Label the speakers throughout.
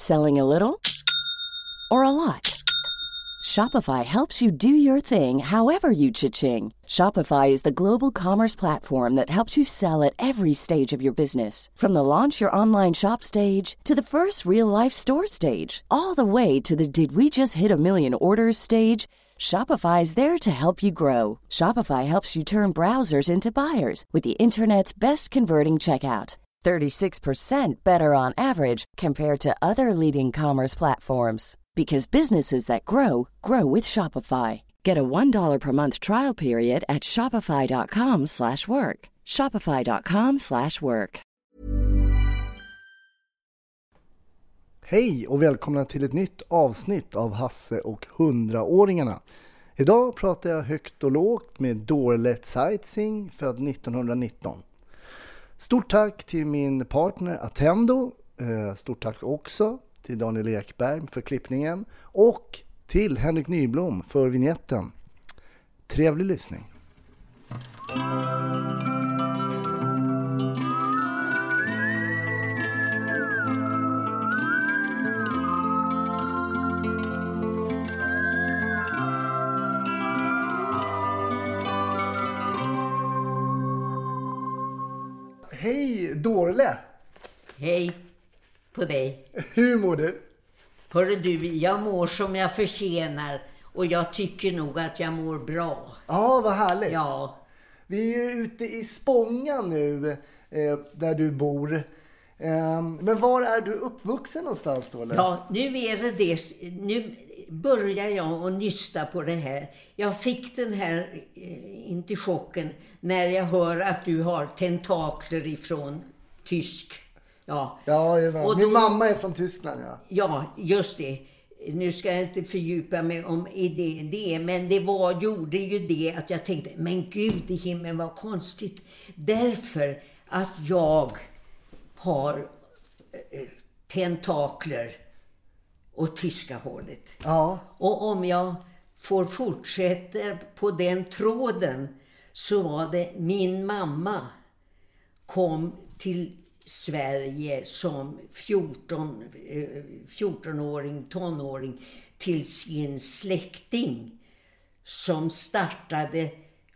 Speaker 1: Selling a little or a lot? Shopify helps you do your thing however you cha-ching. Shopify is the global commerce platform that helps you sell at every stage of your business. From the launch your online shop stage to the first real-life store stage, all the way to the did we just hit a million orders stage. Shopify is there to help you grow. Shopify helps you turn browsers into buyers with the internet's best converting checkout. 36% better on average compared to other leading commerce platforms. Because businesses that grow, grow with Shopify. Get a $1 per month trial period at shopify.com/work. Shopify.com/work.
Speaker 2: Hej och välkomna till ett nytt avsnitt av Hasse och 100-åringarna. Idag pratar jag högt och lågt med Dorle Sightseeing, född 1919. Stort tack till min partner Attendo. Stort tack också till Daniel Ekberg för klippningen och till Henrik Nyblom för vignetten. Trevlig lyssning. Hej Dorle!
Speaker 3: Hej på dig.
Speaker 2: Hur mår du?
Speaker 3: Hörru du, jag mår som jag förtjänar och jag tycker nog att jag mår bra.
Speaker 2: Ja, vad härligt.
Speaker 3: Ja.
Speaker 2: Vi är ju ute i Spånga nu, där du bor. Men var är du uppvuxen någonstans då? Eller?
Speaker 3: Ja, nu är det. Nu börjar jag att nysta på det här. Jag fick den här inte chocken när jag hör att du har tentakler ifrån tysk. Ja,
Speaker 2: och min mamma är från Tyskland.
Speaker 3: Ja, just det. Nu ska jag inte fördjupa mig om det, men det gjorde ju det att jag tänkte, men gud i himlen vad konstigt. Därför att jag har tentakler åt tyska hållet.
Speaker 2: Ja.
Speaker 3: Och om jag får fortsätta på den tråden så var det min mamma kom till Sverige som 14-åring, tonåring till sin släkting som startade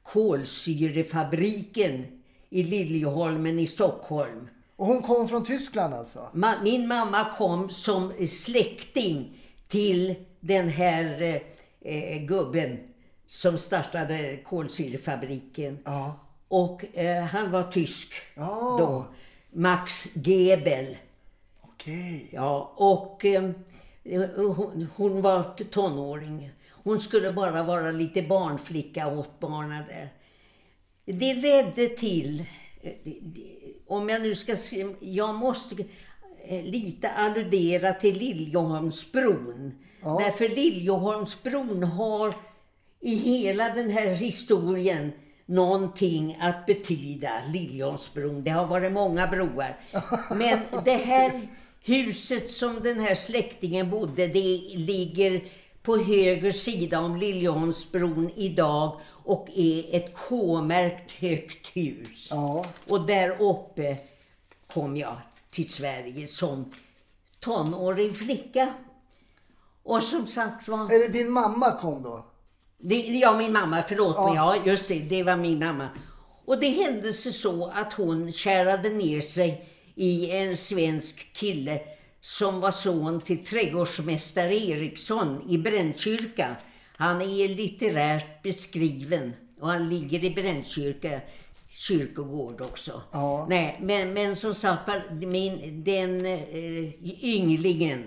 Speaker 3: kolsyrefabriken i Liljeholmen i Stockholm.
Speaker 2: Och hon kom från Tyskland alltså?
Speaker 3: Min mamma kom som släkting till den här gubben som startade kolsyrefabriken.
Speaker 2: Ja.
Speaker 3: Och han var tysk då. Max Gebel.
Speaker 2: Okej.
Speaker 3: Ja, och hon var tonåring. Hon skulle bara vara lite barnflicka åt barnen där. Det ledde till, om jag nu ska se, jag måste lite alludera till Liljeholmsbron. Ja. Därför Liljeholmsbron har i hela den här historien någonting att betyda. Liljeholmsbron, det har varit många broar. Men det här huset som den här släktingen bodde, det ligger på höger sida om Liljeholmsbron idag och är ett K-märkt högt hus. Ja. Och där uppe kom jag till Sverige som tonårig flicka. Och som sagt var...
Speaker 2: Är det din mamma kom då?
Speaker 3: Ja, min mamma, förlåt mig. Ja, just det var min mamma. Och det hände sig så att hon kärade ner sig i en svensk kille som var son till trädgårdsmästare Eriksson i Brännkyrka. Han är litterärt beskriven och han ligger i Brännkyrka kyrkogård också. Ja. Nej, men som sagt, den ynglingen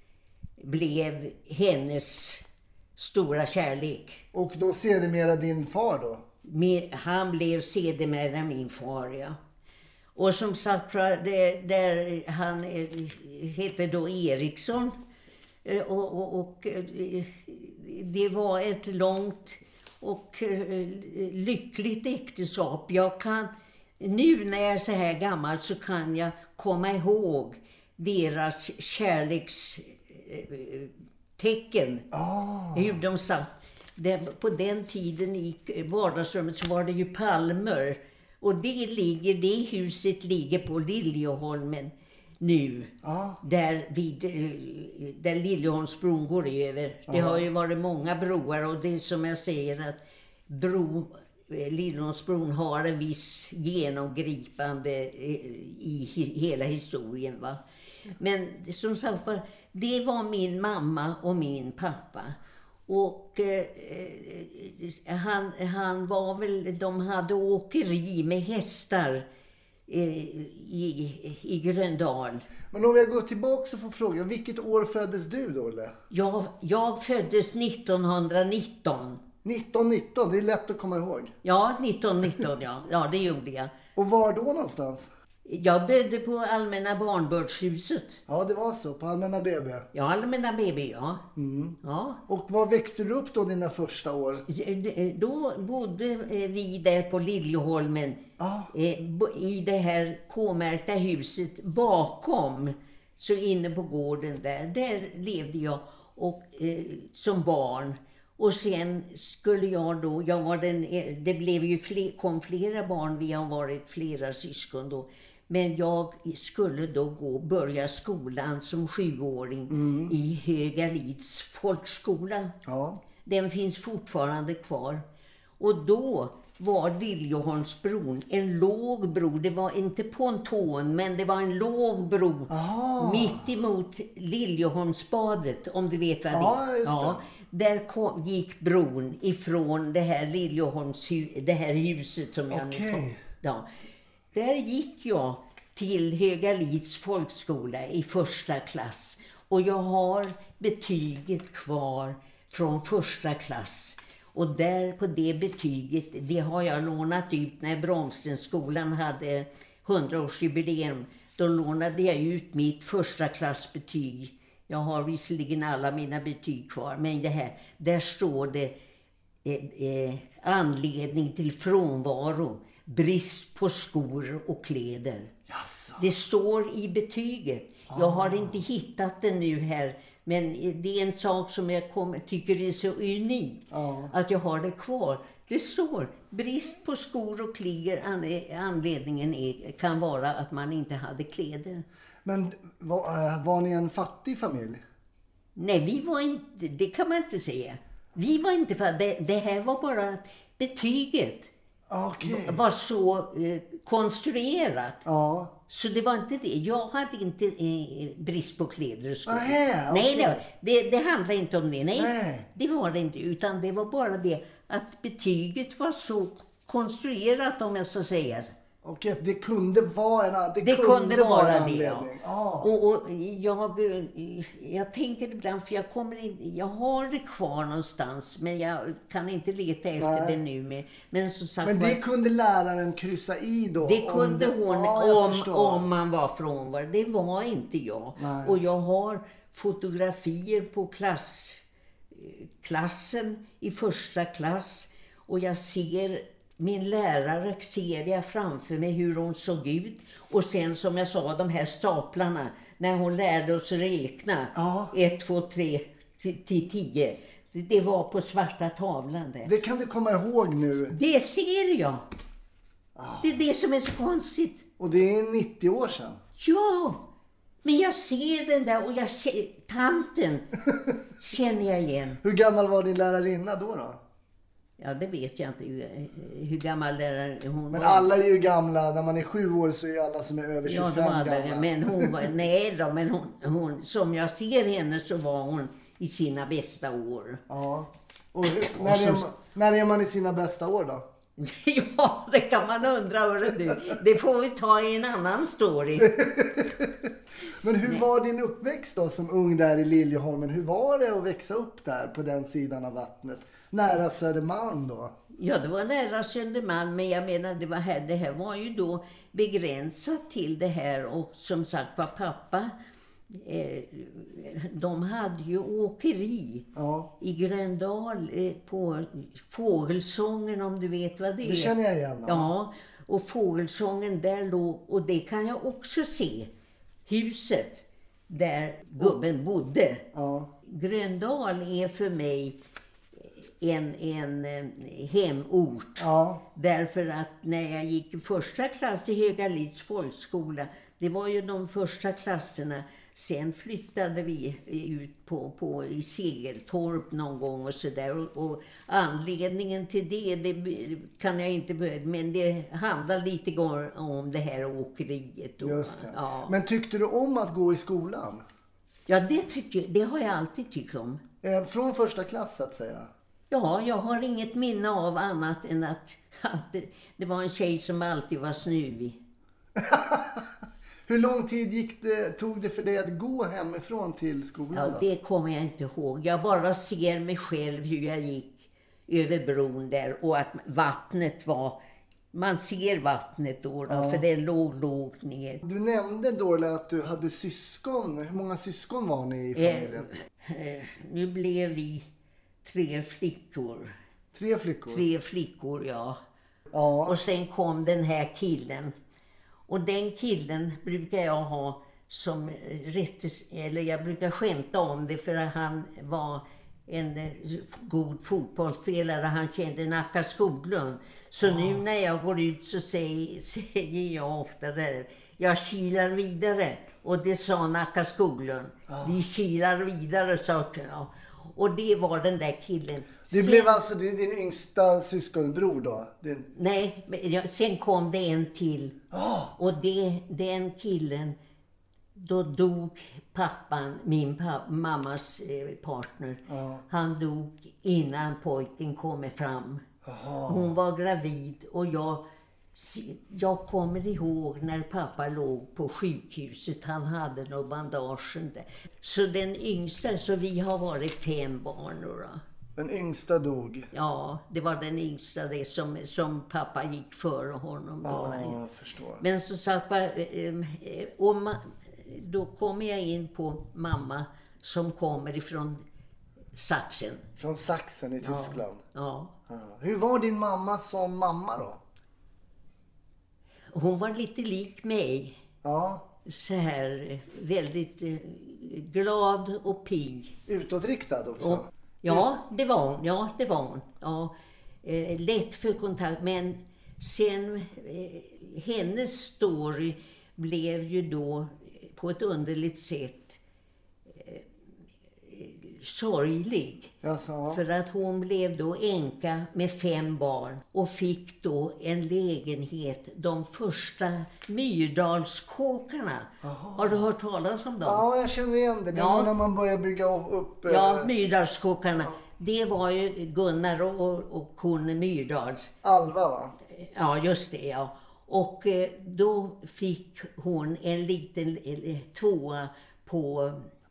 Speaker 3: blev hennes stora kärlek.
Speaker 2: Och då sedermera din far då?
Speaker 3: Han blev sedermera min far, ja. Och som sagt, där han heter då Eriksson. Och det var ett långt och lyckligt äktenskap. Nu när jag är så här gammal så kan jag komma ihåg deras kärlekstecken. Hur de satt. På den tiden i vardagsrummet så var det ju palmer. Och det huset ligger på Liljeholmen. nu.
Speaker 2: Ja.
Speaker 3: Där Liljeholmsbron går över. Det har ju varit många broar och det är som jag säger att Liljeholmsbron har en viss genomgripande i hela historien, va. Men som sagt, det var min mamma och min pappa. Och han var väl, de hade åkeri med hästar i Gröndal.
Speaker 2: Men om jag går tillbaka så får fråga, vilket år föddes du då, eller?
Speaker 3: Jag föddes 1919.
Speaker 2: 1919, det är lätt att komma ihåg.
Speaker 3: Ja, 1919, ja. Ja, det gjorde jag.
Speaker 2: Och var då någonstans?
Speaker 3: Jag bodde på Allmänna barnbördshuset.
Speaker 2: Ja, det var så, på Allmänna BB.
Speaker 3: Ja, Allmänna BB, ja. Ja.
Speaker 2: Och var växte du upp då dina första år?
Speaker 3: Då bodde vi där på Liljeholmen. I det här K-märkta huset bakom. Så inne på gården där levde jag som barn. Och sen skulle jag då, det blev ju kom flera barn, vi har varit flera syskon då. Men jag skulle då börja skolan som 7-åring i Högalids folkskola. Ja. Den finns fortfarande kvar. Och då var Liljeholmsbron en låg bro. Det var inte ponton, men det var en låg bro. Mitt emot Liljeholmsbadet, om du vet vad det är. Ja, där gick bron ifrån det här det här huset som jag nu kom. Ja. Där gick jag till Högalids folkskola i första klass. Och jag har betyget kvar från första klass. Och där på det betyget, det har jag lånat ut när Bromstenskolan hade 100-årsjubileum. Då lånade jag ut mitt första klassbetyg. Jag har visserligen alla mina betyg kvar, men där står det anledning till frånvaro, brist på skor och kläder. Jaså. Det står i betyget. Jag har inte hittat det nu här, men det är en sak som jag tycker är så unik att jag har det kvar. Det står brist på skor och kläder, anledningen kan vara att man inte hade kläder.
Speaker 2: Men var ni en fattig familj?
Speaker 3: Nej, vi var inte, det kan man inte säga. Vi var inte fattiga, det här var bara betyget. Var så konstruerat. Ja. Så det var inte det. Jag hade inte brist på kläder och skor. Nej, det handlar inte om det. Nej, det var det inte. Utan det var bara det att betyget var så konstruerat, om jag ska säga.
Speaker 2: Och att det kunde vara en anledning. Ja.
Speaker 3: Och jag tänker ibland, för jag har det kvar någonstans, men jag kan inte leta efter det nu. Men som sagt,
Speaker 2: men det kunde läraren kryssa i då?
Speaker 3: Det kunde hon om man var frånvarande. Det var inte jag. Nej. Och jag har fotografier på klassen i första klass. Och jag ser min lärare framför mig hur hon såg ut. Och sen, som jag sa, de här staplarna. När hon lärde oss räkna. 1, 2, 3 till 10. Det var på svarta tavlan där.
Speaker 2: Det kan du komma ihåg nu.
Speaker 3: Det ser jag. Det är det som är så konstigt.
Speaker 2: Och det är 90 år sedan.
Speaker 3: Ja. Men jag ser den där och tanten känner jag igen.
Speaker 2: Hur gammal var din lärarinna då?
Speaker 3: Ja, det vet jag inte hur gammal hon var.
Speaker 2: Men alla är ju gamla. När man är 7 år så är alla som är över 25 gamla.
Speaker 3: Men hon var, men hon, som jag ser henne så var hon i sina bästa år.
Speaker 2: Ja. Och när är man i sina bästa år då?
Speaker 3: Ja, det kan man undra. Det får vi ta i en annan story.
Speaker 2: Men hur var din uppväxt då som ung där i Liljeholmen? Hur var det att växa upp där på den sidan av vattnet? Nära Södermalm då?
Speaker 3: Ja, det var nära Södermalm, men jag menar det här var ju då begränsat till det här. Och som sagt var, pappa, de hade ju åkeri i Gröndal på Fågelsången, om du vet vad det är.
Speaker 2: Det känner jag igen.
Speaker 3: Ja, och Fågelsången där låg, och det kan jag också se, huset där gubben bodde. Ja. Gröndal är för mig en hemort.
Speaker 2: Ja.
Speaker 3: Därför att när jag gick i första klass i Högalids folkskola, det var ju de första klasserna. Sen flyttade vi ut i Segeltorp någon gång och sådär. Och anledningen till det kan jag inte börja, men det handlar lite om det här åkeriet.
Speaker 2: Just det.
Speaker 3: Ja.
Speaker 2: Men tyckte du om att gå i skolan?
Speaker 3: Ja, det har jag alltid tyckt om.
Speaker 2: Från första klass att säga?
Speaker 3: Ja, jag har inget minne av annat än att det var en tjej som alltid var snuvig.
Speaker 2: Hur lång tid tog det för dig att gå hemifrån till skolan?
Speaker 3: Ja, det kommer jag inte ihåg. Jag bara ser mig själv hur jag gick över bron där. Och att vattnet var... Man ser vattnet då, för det låg lågt ner.
Speaker 2: Du nämnde då att du hade syskon. Hur många syskon var ni i familjen?
Speaker 3: Nu blev vi 3 flickor.
Speaker 2: 3 flickor? 3
Speaker 3: flickor, ja.
Speaker 2: Ja.
Speaker 3: Och sen kom den här killen. Och den killen brukar jag ha som jag brukar skämta om det för att han var en god fotbollsspelare. Han kände Nacka Skoglund. Så nu när jag går ut så säger jag ofta där, jag kilar vidare. Och det sa Nacka Skoglund. Vi kilar vidare, sa jag. Och det var den där killen.
Speaker 2: Blev alltså din yngsta syskonbror då?
Speaker 3: Nej, sen kom det en till. Och den killen, då dog pappan, min mammas partner. Han dog innan pojken kom fram. Hon var gravid och jag kommer ihåg när pappa låg på sjukhuset. Han hade några bandagen där. Så den yngsta, så vi har varit 5 barn då.
Speaker 2: Den yngsta dog?
Speaker 3: Ja, det var den yngsta det som pappa gick före honom.
Speaker 2: Ja, jag förstår.
Speaker 3: Men så sagt, då kommer jag in på mamma som kommer ifrån Sachsen.
Speaker 2: Från Sachsen i Tyskland?
Speaker 3: Ja.
Speaker 2: Hur var din mamma som mamma då?
Speaker 3: Hon var lite lik mig.
Speaker 2: Ja.
Speaker 3: Så här, väldigt glad och pigg.
Speaker 2: Utåtriktad också?
Speaker 3: Ja, det var hon. Ja, lätt för kontakt. Men sen, hennes story blev ju då på ett underligt sätt sorglig. För att hon blev då änka med 5 barn och fick då en lägenhet, de första Myrdalskåkarna. Har du hört talas om dem?
Speaker 2: Ja, jag känner igen det. Det var när man började bygga upp...
Speaker 3: Ja, Myrdalskåkarna. Det var ju Gunnar och hon Myrdal.
Speaker 2: Alva, va?
Speaker 3: Ja, just det, ja. Och då fick hon en liten 2:a på...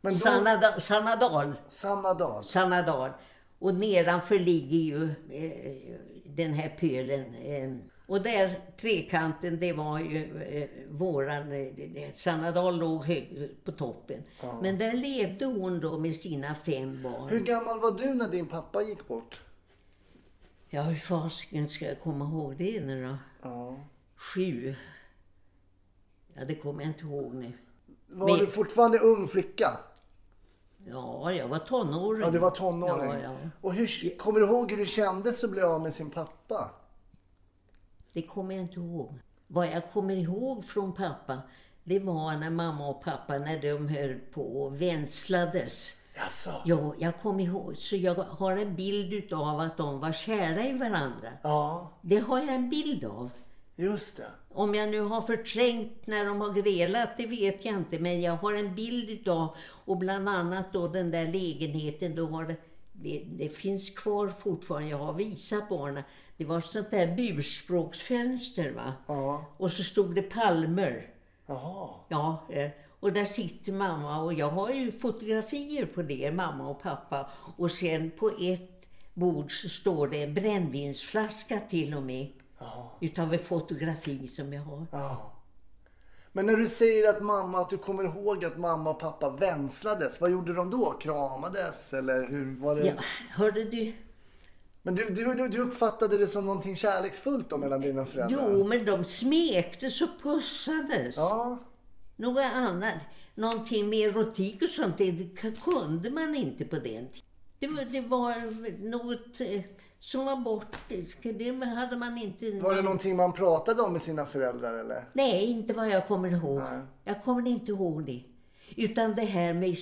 Speaker 3: Sannadal. Och nedanför ligger ju den här pölen. Och där trekanten, det var ju våran... Sannadal låg på toppen. Ja. Men där levde hon då med sina 5 barn.
Speaker 2: Hur gammal var du när din pappa gick bort?
Speaker 3: Ja, hur fasiken ska jag komma ihåg det nu då?
Speaker 2: Ja.
Speaker 3: 7. Ja, det kommer jag inte ihåg nu.
Speaker 2: Var du fortfarande ung flicka?
Speaker 3: Ja, jag var tonåring.
Speaker 2: Ja, du var tonåring.
Speaker 3: Ja.
Speaker 2: Och kommer du ihåg hur det kändes att bli av med sin pappa?
Speaker 3: Det kommer jag inte ihåg. Vad jag kommer ihåg från pappa, det var när mamma och pappa, när de höll på och vänslades.
Speaker 2: Jaså?
Speaker 3: Ja, jag kommer ihåg. Så jag har en bild av att de var kära i varandra.
Speaker 2: Ja.
Speaker 3: Det har jag en bild av.
Speaker 2: Just det.
Speaker 3: Om jag nu har förträngt när de har grälat, det vet jag inte. Men jag har en bild av, och bland annat då den där lägenheten, då har det finns kvar fortfarande. Jag har visat barnen. Det var sånt där burspråksfönster, va?
Speaker 2: Ja.
Speaker 3: Och så stod det palmer.
Speaker 2: Jaha.
Speaker 3: Ja, och där sitter mamma, och jag har ju fotografier på det, mamma och pappa. Och sen på ett bord så står det en brännvinsflaska till och med. Utav ett fotografi som jag har.
Speaker 2: Ja. Men när du säger att du kommer ihåg att mamma och pappa vänslades, vad gjorde de då? Kramades eller hur var det?
Speaker 3: Ja, hörde du?
Speaker 2: Men du uppfattade det som någonting kärleksfullt då mellan dina föräldrar?
Speaker 3: Jo, men de smektes och pussades.
Speaker 2: Ja.
Speaker 3: Något annat, någonting med erotik och sånt, det kunde man inte på den tiden. Det var något som var bort. Det hade man inte...
Speaker 2: Var det någonting man pratade om med sina föräldrar eller?
Speaker 3: Nej, inte vad jag kommer ihåg.
Speaker 2: Nej.
Speaker 3: Jag kommer inte ihåg det. Utan det här med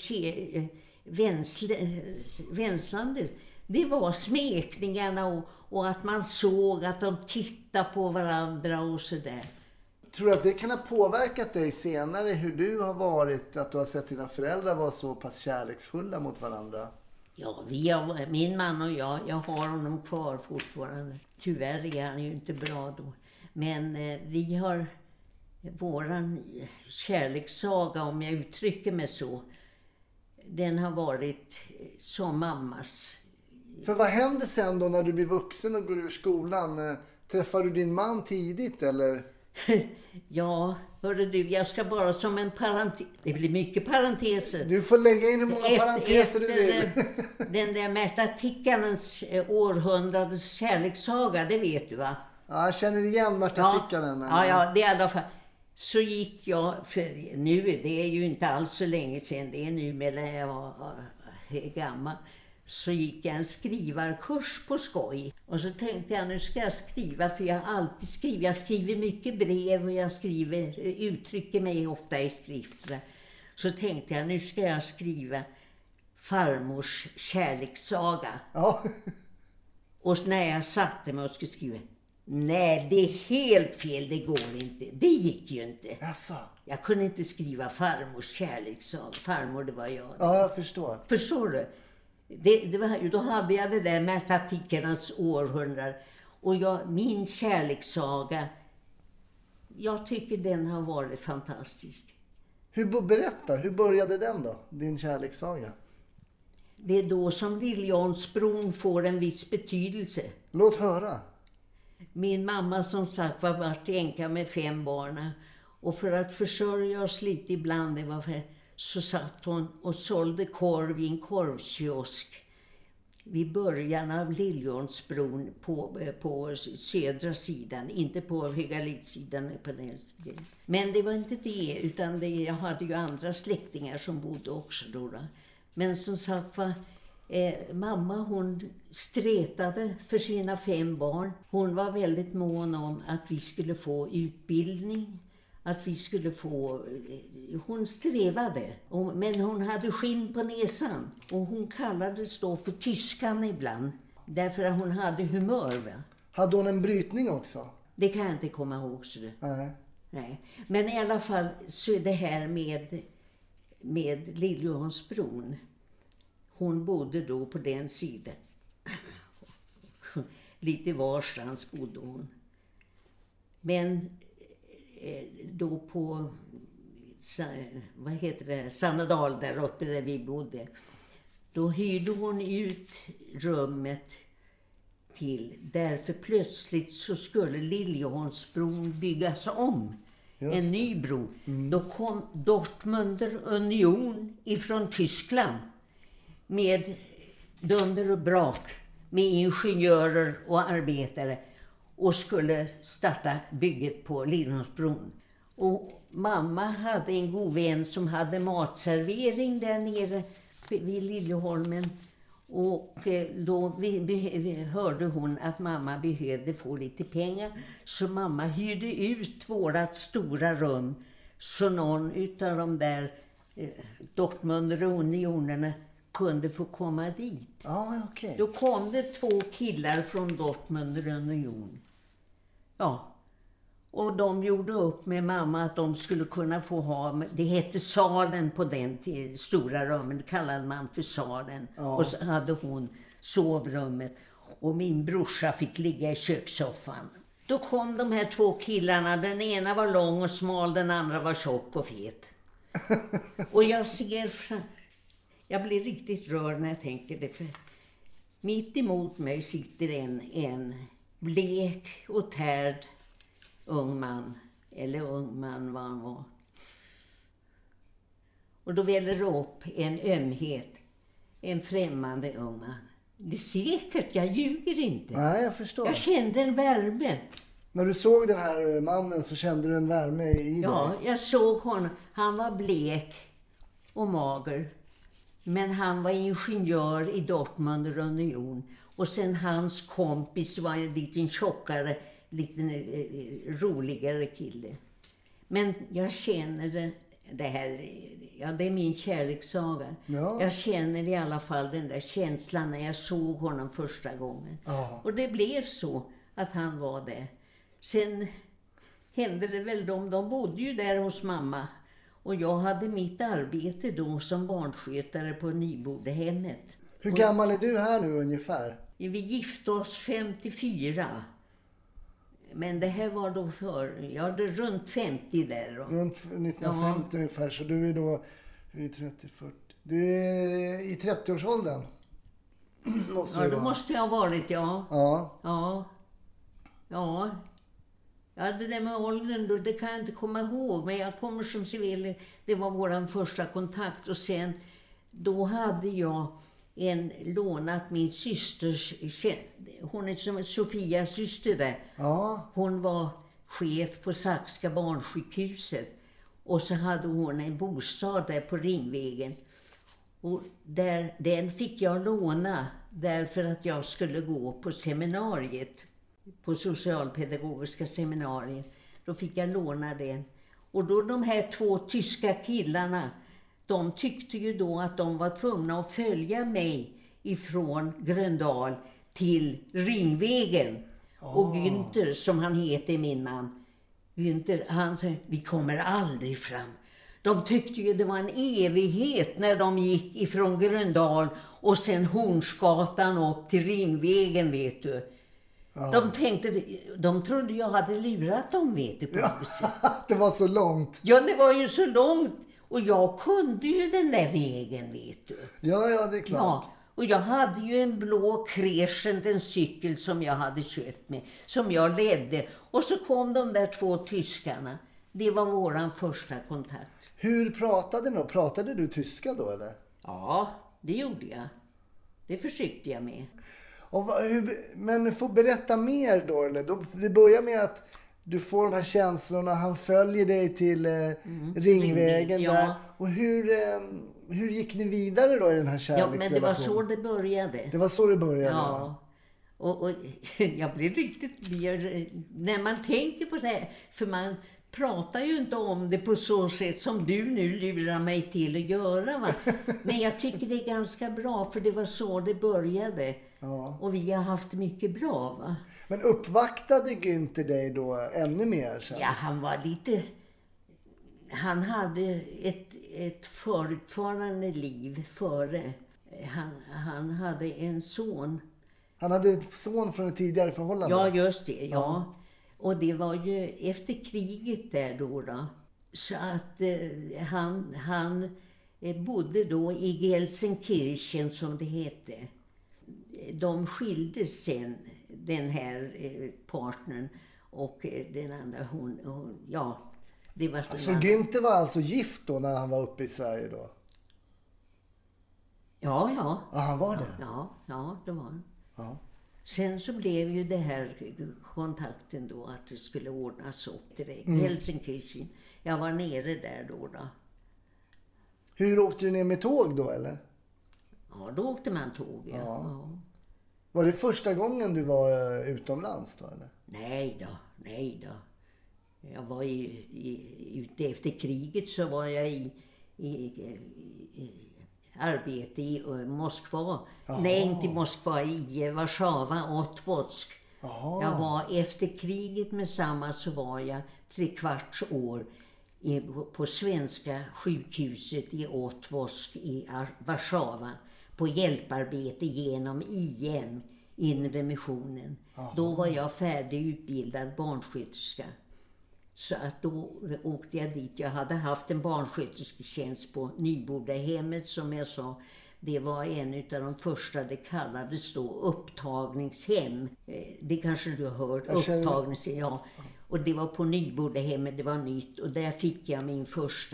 Speaker 3: vänslandet, det var smekningarna och att man såg att de tittade på varandra och sådär.
Speaker 2: Tror du att det kan ha påverkat dig senare hur du har varit, att du har sett dina föräldrar vara så pass kärleksfulla mot varandra?
Speaker 3: Ja, min man och jag har honom kvar fortfarande. Tyvärr är han ju inte bra då. Men vi har våran kärlekssaga, om jag uttrycker mig så. Den har varit som mammas.
Speaker 2: För vad händer sen då när du blir vuxen och går ur skolan? Träffar du din man tidigt eller?
Speaker 3: Ja, hörde du, jag ska bara som en parentes. Det blir mycket parenteser.
Speaker 2: Du får lägga in hur många parenteser du vill.
Speaker 3: Den där Märta Tikkanens århundradets kärlekssaga, det vet du va?
Speaker 2: Ja, jag känner igen Märta Tikkanen.
Speaker 3: Ja, det är i alla fall. Så gick jag, för nu, det är ju inte alls så länge sedan, det är nu medan jag var gammal. Så gick jag en skrivarkurs på skoj. Och så tänkte jag, nu ska jag skriva, för jag har alltid skrivit. Jag skriver mycket brev och jag uttrycker mig ofta i skrift. Så tänkte jag, nu ska jag skriva farmors kärlekssaga.
Speaker 2: Ja.
Speaker 3: Och när jag satte mig och skulle skriva, nej, det är helt fel, det går inte. Det gick ju inte.
Speaker 2: Jaså?
Speaker 3: Jag kunde inte skriva farmors kärlekssaga. Farmor, det var jag.
Speaker 2: Ja, jag förstår.
Speaker 3: Förstår du? Då hade jag det där Märta Tikkanens århundrade. Och min kärlekssaga, jag tycker den har varit fantastisk.
Speaker 2: Berätta, hur började den då? Din kärlekssaga?
Speaker 3: Det är då som Liljeholmsbron får en viss betydelse.
Speaker 2: Låt höra.
Speaker 3: Min mamma som sagt var vart änka med 5 barn. Och för att försörja oss lite ibland, så satt hon och sålde korv i en korvkiosk vid början av Liljeholmsbron på södra sidan, inte på Högalidssidan. Men det var inte det, utan jag hade ju andra släktingar som bodde också då. Men som sagt var, mamma hon stretade för sina 5 barn. Hon var väldigt mån om att vi skulle få utbildning. Att vi skulle få... Hon strävade. Men hon hade skinn på näsan. Och hon kallades då för tyskan ibland. Därför att hon hade humör. Va?
Speaker 2: Hade hon en brytning också?
Speaker 3: Det kan jag inte komma ihåg. Så det. Nej. Men i alla fall så är det här med Liljeholmsbron. Hon bodde då på den sidan. Lite varstans bodde hon. Men... då på Sannadal där uppe där vi bodde, då hyrde hon ut rummet därför plötsligt så skulle Liljeholmsbron byggas om. En ny bro. Då kom Dortmunder Union ifrån Tyskland med dunder och brak, med ingenjörer och arbetare, och skulle starta bygget på Liljeholmsbron. Och mamma hade en god vän som hade matservering där nere vid Liljeholmen. Och då hörde hon att mamma behövde få lite pengar. Så mamma hyrde ut vårat stora rum. Så någon utav de där Dortmunder unionerna kunde få komma dit.
Speaker 2: Okay.
Speaker 3: Då kom det 2 killar från Dortmunder union. Ja. Och de gjorde upp med mamma att de skulle kunna få ha, det hette salen på den stora rummen, det kallade man för salen. Ja. Och så hade hon sovrummet och min brorsa fick ligga i kökssoffan. Då kom de här 2 killarna, den ena var lång och smal, den andra var tjock och fet. Och jag jag blir riktigt rörd när jag tänker det, för mitt emot mig sitter en blek och tärd ung man, eller ung man vad han var. Och då väller det upp en ömhet, en främmande ung man. Det är säkert, jag ljuger inte.
Speaker 2: Nej, jag förstår.
Speaker 3: Jag kände en värme.
Speaker 2: När du såg den här mannen så kände du en värme i dig?
Speaker 3: Ja, jag såg honom. Han var blek och mager. Men han var ingenjör i Dortmund och Union. Och sen hans kompis var en liten tjockare, liten roligare kille. Men jag känner det här, ja det är min kärlekssaga.
Speaker 2: Ja.
Speaker 3: Jag känner i alla fall den där känslan när jag såg honom första gången.
Speaker 2: Ja.
Speaker 3: Och det blev så att han var det. Sen hände det väl de bodde ju där hos mamma. Och jag hade mitt arbete då som barnskötare på Nybodehemmet.
Speaker 2: Hur gammal är du här nu ungefär?
Speaker 3: Vi gifte oss 54. Men det här var då jag hade runt 50 där då.
Speaker 2: Runt 1950 ungefär, så du är då i 30-40. Du är i 30-årsåldern.
Speaker 3: Ja, det måste jag ha varit, ja.
Speaker 2: Ja.
Speaker 3: Ja. Ja, det där med åldern då, det kan jag inte komma ihåg. Men jag kommer som civil, det var våran första kontakt. Och sen, då hade jag lånat min systers, hon är som Sofias syster där.
Speaker 2: Ja.
Speaker 3: Hon var chef på Saxka barnsjukhuset. Och så hade hon en bostad där på Ringvägen. Och den fick jag låna därför att jag skulle gå på seminariet. På socialpedagogiska seminariet. Då fick jag låna den. Och då de här 2 tyska killarna, de tyckte ju då att de var tvungna att följa mig ifrån Gröndal till Ringvägen. Och Günther, som han heter, min man, Günther, han sa, vi kommer aldrig fram. De tyckte ju det var en evighet när de gick ifrån Gröndal och sen Hornsgatan upp till Ringvägen, vet du. Ja. De trodde jag hade lurat dem, vet du, på huset.
Speaker 2: Det var så långt.
Speaker 3: Ja, det var ju så långt. Och jag kunde ju den där vägen, vet du.
Speaker 2: Ja, det är klart.
Speaker 3: Ja, och jag hade ju en blå Crescent, en cykel som jag hade köpt med, som jag ledde. Och så kom de där 2 tyskarna. Det var våran första kontakt.
Speaker 2: Hur pratade ni då? Pratade du tyska då, eller?
Speaker 3: Ja, det gjorde jag. Det försökte jag med.
Speaker 2: Men du får berätta mer då, eller? Det börjar med att du får de här känslorna, han följer dig till Ringvägen där. Ja. Och hur gick ni vidare då i den här kärleksrelationen?
Speaker 3: Ja, men det var så det började.
Speaker 2: Det var så det började?
Speaker 3: Ja. Och jag blev riktigt... När man tänker på det här, för man pratar ju inte om det på så sätt som du nu lurar mig till att göra, va? Men jag tycker det är ganska bra, för det var så det började. Ja. Och vi har haft mycket bra, va? Men
Speaker 2: uppvaktade Günther dig då ännu mer sen?
Speaker 3: Ja, han var lite... Han hade ett förutvarande liv före. Han hade en son.
Speaker 2: Han hade en son från ett tidigare förhållande?
Speaker 3: Ja, just det, ja. Och det var ju efter kriget där då. Så att han bodde då i Gelsenkirchen, som det hette. De skildes sen, den här partnern och den andra, hon ja. Det var
Speaker 2: så Günther var alltså gift då när han var uppe i Sverige då?
Speaker 3: Ja.
Speaker 2: Ja, han var det?
Speaker 3: Ja, det var han.
Speaker 2: Ja.
Speaker 3: Sen så blev ju det här kontakten då att det skulle ordnas upp direkt. Gelsenkirchen. Jag var nere där då.
Speaker 2: Hur åkte du ner med tåg då, eller?
Speaker 3: Ja, då åkte man tåg, ja.
Speaker 2: Var det första gången du var utomlands då, eller?
Speaker 3: Nej då. Jag var ute efter kriget, så var jag i arbete i Moskva. Jaha. Nej, inte i Moskva, i Warszawa, Otwock. Jag var efter kriget med samma, så var jag 3/4 år på svenska sjukhuset i Otwock i Warszawa på hjälparbete genom IM, Inre missionen. Jaha. Då var jag färdigutbildad barnsköterska. Så att då åkte jag dit. Jag hade haft en barnskötersketjänst på Nybodehemmet, som jag sa. Det var en av de första, det kallades då upptagningshem. Det kanske du har hört, upptagningshem, ja. Och det var på Nybodehemmet, det var nytt. Och där fick jag min första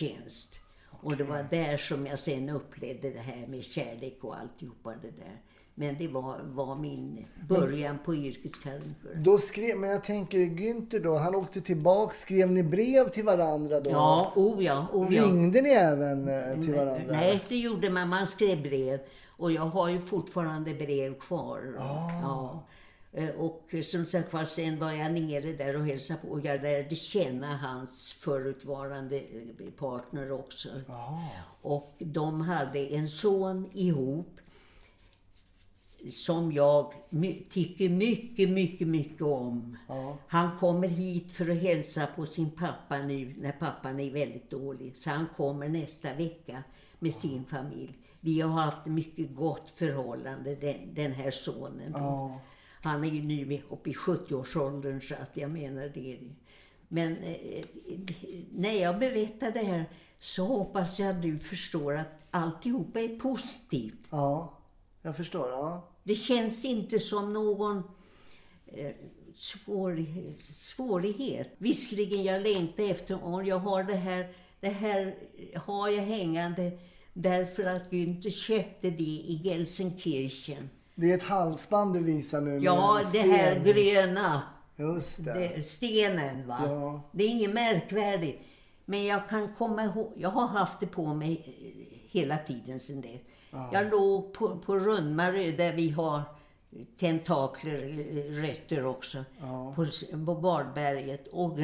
Speaker 3: barnskötersketjänst. Okay. Och det var där som jag sen upplevde det här med kärlek och alltihopa det där. Men det var min början på yrkeskarriären.
Speaker 2: Då skrev, men jag tänker Günther då, han åkte tillbaka, skrev ni brev till varandra då?
Speaker 3: Ja, ja.
Speaker 2: Ringde ni även till varandra?
Speaker 3: Nej, det gjorde man skrev brev. Och jag har ju fortfarande brev kvar. Ja. Och som sagt var, sen var jag nere där och hälsade på. Och jag lärde känna hans förutvarande partner också. Och de hade en son ihop. Som jag tycker mycket om. Han kommer hit för att hälsa på sin pappa nu när pappan är väldigt dålig. Så han kommer nästa vecka med sin familj. Vi har haft mycket gott förhållande, den här sonen. Han är ju nu uppe i 70-årsåldern, så att jag menar det. Men när jag berättar det här så hoppas jag att du förstår att alltihopa är positivt.
Speaker 2: Ja, jag förstår. Ja.
Speaker 3: Det känns inte som någon svårighet. Visserligen jag längtar efter, och jag har det här har jag hängande därför att Günther köpte det i Gelsenkirchen.
Speaker 2: Det är ett halsband du visar nu.
Speaker 3: Ja, det här gröna.
Speaker 2: Just det.
Speaker 3: Stenen, va?
Speaker 2: Ja.
Speaker 3: Det är inget märkvärdigt. Men jag kan komma ihåg, jag har haft det på mig hela tiden sedan det. Jag låg på Rundmarö där vi har tentakler, rötter också. På Badberget och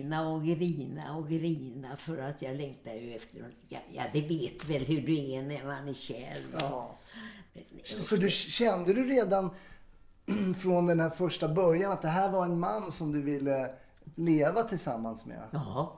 Speaker 3: grina för att jag längtar ju efter. Ja, det vet väl hur du är när man är kär.
Speaker 2: Ja. För kände du redan från den här första början att det här var en man som du ville leva tillsammans med?
Speaker 3: Ja.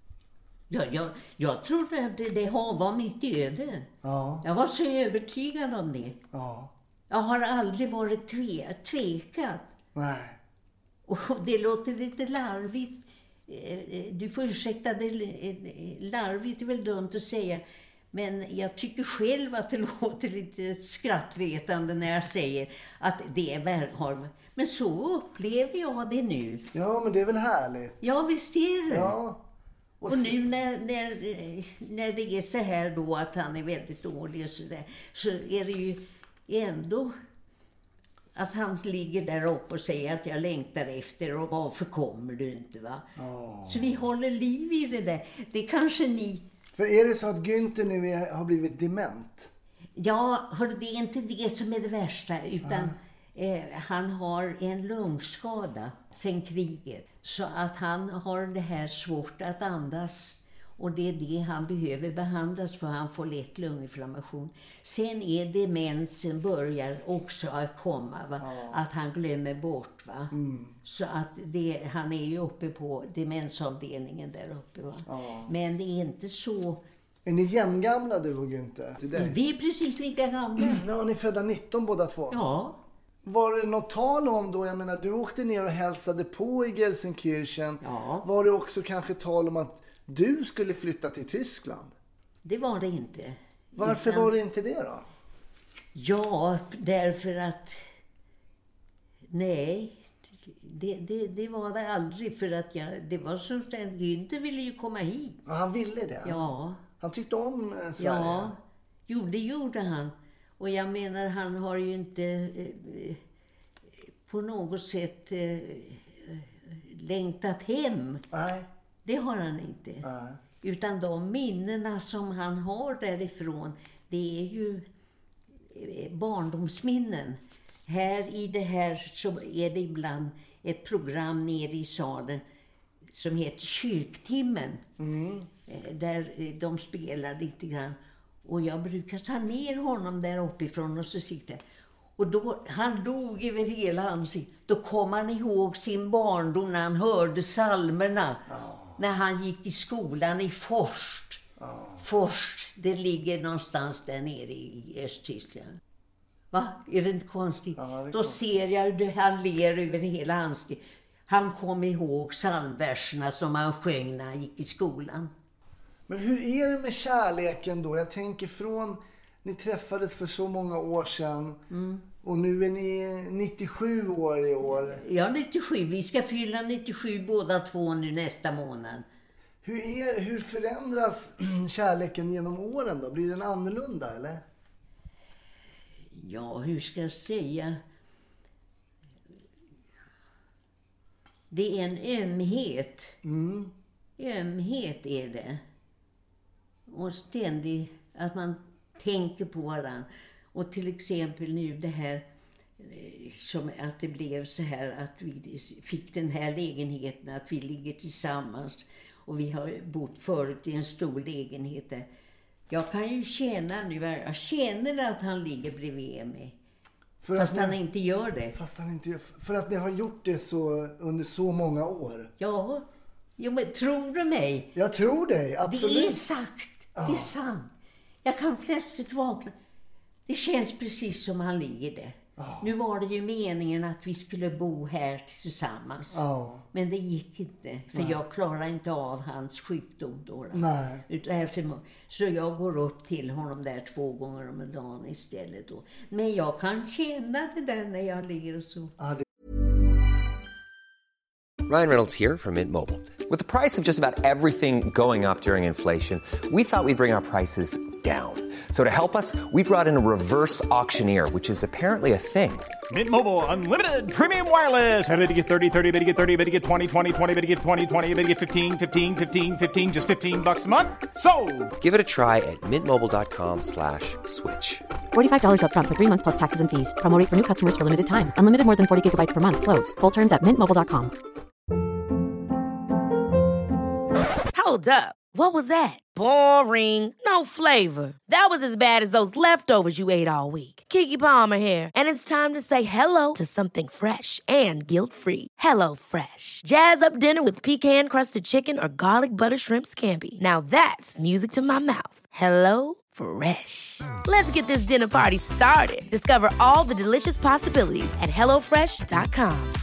Speaker 3: Jag trodde att det var mitt öde.
Speaker 2: Ja.
Speaker 3: Jag var så övertygad om det.
Speaker 2: Ja.
Speaker 3: Jag har aldrig varit tvekat.
Speaker 2: Nej.
Speaker 3: Och det låter lite larvigt. Du får ursäkta, det larvigt är väl dumt att säga. Men jag tycker själv att det låter lite skrattretande när jag säger att det är. Men så upplever jag det nu.
Speaker 2: Ja, men det är väl härligt.
Speaker 3: Ja, visst är det.
Speaker 2: Ja.
Speaker 3: Och nu när det är så här då att han är väldigt dålig och så där, så är det ju ändå att han ligger där uppe och säger att jag längtar efter och varför kommer du inte, va? Så vi håller liv i det där. Det kanske ni...
Speaker 2: För är det så att Günther nu har blivit dement?
Speaker 3: Ja, det är inte det som är det värsta, utan han har en lungskada sen kriget. Så att han har det här svårt att andas. Och det är det han behöver behandlas för. Han får lätt lunginflammation. Sen är demensen börjar också att komma. Va? Att han glömmer bort. Va? Så att han är ju uppe på demensavdelningen där uppe. Va? Men det är inte så...
Speaker 2: Är ni jämngamla du och Günther?
Speaker 3: Vi är precis lika gamla.
Speaker 2: Ja, ni är födda 19 båda två.
Speaker 3: Ja.
Speaker 2: Var det något tal om då? Jag menar, du åkte ner och hälsade på i Gelsenkirchen.
Speaker 3: Ja.
Speaker 2: Var det också kanske tal om att du skulle flytta till Tyskland?
Speaker 3: Det var det inte.
Speaker 2: Varför var det inte det då?
Speaker 3: Ja, därför att... Nej, det var det aldrig. För att det var så att Günther ville ju komma hit.
Speaker 2: Ja, han ville det?
Speaker 3: Ja.
Speaker 2: Han tyckte om Sverige?
Speaker 3: Ja, det gjorde han. Och jag menar, han har ju inte på något sätt längtat hem.
Speaker 2: Nej.
Speaker 3: Det har han inte.
Speaker 2: Nej.
Speaker 3: Utan de minnena som han har därifrån, det är ju barndomsminnen. Här i det här så är det ibland ett program nere i salen som heter Kyrktimmen. Där de spelar lite grann. Och jag brukar ta ner honom där uppifrån och så sitter. Och då, han log över hela ansiktet. Då kom han ihåg sin barndom när han hörde psalmerna. När han gick i skolan i Forst. Forst, det ligger någonstans där nere i Östtyskland. Va? Är det inte konstigt?
Speaker 2: Ja,
Speaker 3: då ser jag hur han ler över hela ansiktet. Han kom ihåg psalmverserna som han sjöng när han gick i skolan.
Speaker 2: Men hur är det med kärleken då? Jag tänker från ni träffades för så många år sedan och nu är ni 97 år i år.
Speaker 3: Ja, 97. Vi ska fylla 97 båda två nu nästa månad.
Speaker 2: Hur förändras kärleken genom åren då? Blir den annorlunda eller?
Speaker 3: Ja, hur ska jag säga? Det är en ömhet. Ömhet är det. Och ständigt att man tänker på varandra. Och till exempel nu det här som att det blev så här att vi fick den här lägenheten, att vi ligger tillsammans. Och vi har bott förut i en stor lägenhet där. Jag kan ju känna nu, jag känner att han ligger bredvid mig. Fast han inte gör det.
Speaker 2: För att ni har gjort det så under så många år.
Speaker 3: Ja, men tror du mig?
Speaker 2: Jag tror dig, absolut.
Speaker 3: Det är sagt, det är sant. Jag kan plötsligt vakna. Det känns precis som han ligger där. Nu var det ju meningen att vi skulle bo här tillsammans. Men det gick inte. För jag klarar inte av hans sjukdom då.
Speaker 2: Nej.
Speaker 3: Så jag går upp till honom där 2 gånger om dagen istället då. Men jag kan känna det där när jag ligger och så.
Speaker 4: Ryan Reynolds here from Mint Mobile. With the price of just about everything going up during inflation, we thought we'd bring our prices down. So to help us, we brought in a reverse auctioneer, which is apparently a thing.
Speaker 5: Mint Mobile Unlimited Premium Wireless. How to get 30, 30, bit to get 30, bit to get 20, 20, 20, bit to get 20, 20, bit to get 15, 15, 15, 15, just $15 a month? Sold!
Speaker 4: Give it a try at mintmobile.com/switch.
Speaker 6: $45 up front for 3 months plus taxes and fees. Promo rate for new customers for limited time. Unlimited more than 40 gigabytes per month. Slows full terms at mintmobile.com.
Speaker 7: Hold up. What was that? Boring. No flavor. That was as bad as those leftovers you ate all week. Keke Palmer here. And it's time to say hello to something fresh and guilt-free. Hello Fresh. Jazz up dinner with pecan-crusted chicken or garlic butter shrimp scampi. Now that's music to my mouth. Hello Fresh. Let's get this dinner party started. Discover all the delicious possibilities at hellofresh.com.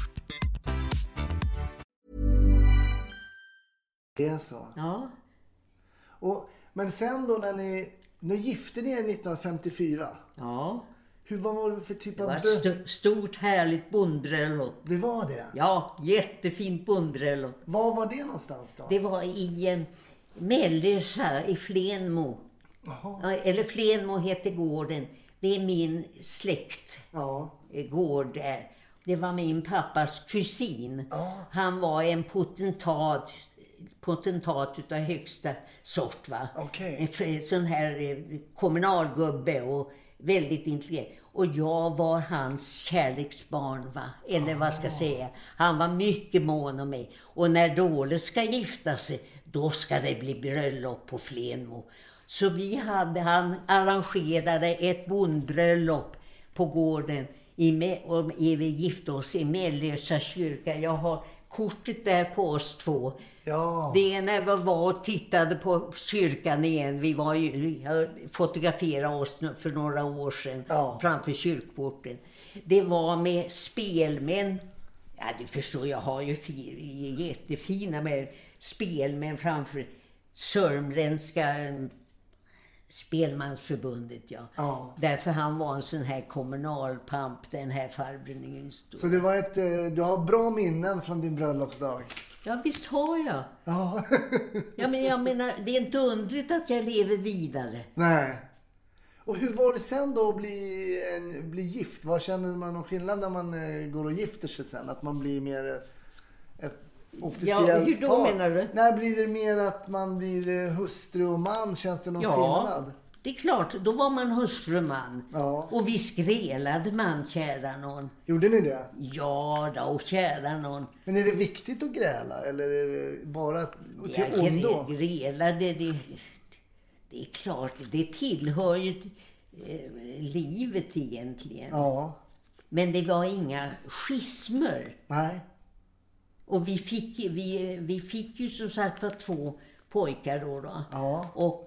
Speaker 2: Det är så.
Speaker 3: Ja.
Speaker 2: Men sen då när ni gifte ni er 1954.
Speaker 3: Ja.
Speaker 2: Vad var det för typ av...
Speaker 3: Det var ett stort härligt bondbröllop.
Speaker 2: Det var det?
Speaker 3: Ja, jättefint bondbröllop.
Speaker 2: Var var det någonstans då?
Speaker 3: Det var i Mellösa i Flenmo. Eller Flenmo heter gården. Det är min släkt. Gård där. Det var min pappas kusin. Han var en potentat utav högsta sort, va? En sån här kommunalgubbe och väldigt intelligent. Och jag var hans kärleksbarn, va? Eller vad ska jag säga? Han var mycket mån om mig. Och när Dåle ska gifta sig, då ska det bli bröllop på Flenmo. Så han arrangerade ett bondbröllop på gården. Vi gifte oss i Mellösa kyrka. Jag har kortet där på oss 2.
Speaker 2: Ja.
Speaker 3: Det är när vi var och tittade på kyrkan igen. Vi fotograferade oss för några år sedan framför kyrkporten. Det var med spelmän. Ja, du förstår, jag har ju jättefina med spelmän framför Sörmländska Spelmansförbundet, ja. Därför han var en sån här kommunalpamp, den här farbrorn.
Speaker 2: Så det var du har bra minnen från din bröllopsdag?
Speaker 3: Ja, visst har jag.
Speaker 2: Ja.
Speaker 3: Ja, men jag menar, det är inte undligt att jag lever vidare.
Speaker 2: Nej. Och hur var det sen då att bli gift? Vad känner man om skillnad när man går och gifter sig sen? Att man blir mer ett officiellt
Speaker 3: hur då
Speaker 2: par?
Speaker 3: Menar du?
Speaker 2: Nej, blir det mer att man blir hustru och man? Känns det någon skillnad?
Speaker 3: Det är klart, då var man hustru och man. Ja. Och vi skrälade man, kära någon.
Speaker 2: Gjorde ni det?
Speaker 3: Ja, då, kära någon.
Speaker 2: Men är det viktigt att gräla? Eller är det bara till ondo?
Speaker 3: Gräla, det är klart, det tillhör ju livet egentligen.
Speaker 2: Ja.
Speaker 3: Men det var inga schismer.
Speaker 2: Nej.
Speaker 3: Och vi fick ju som sagt var 2 pojkar då.
Speaker 2: Ja.
Speaker 3: Och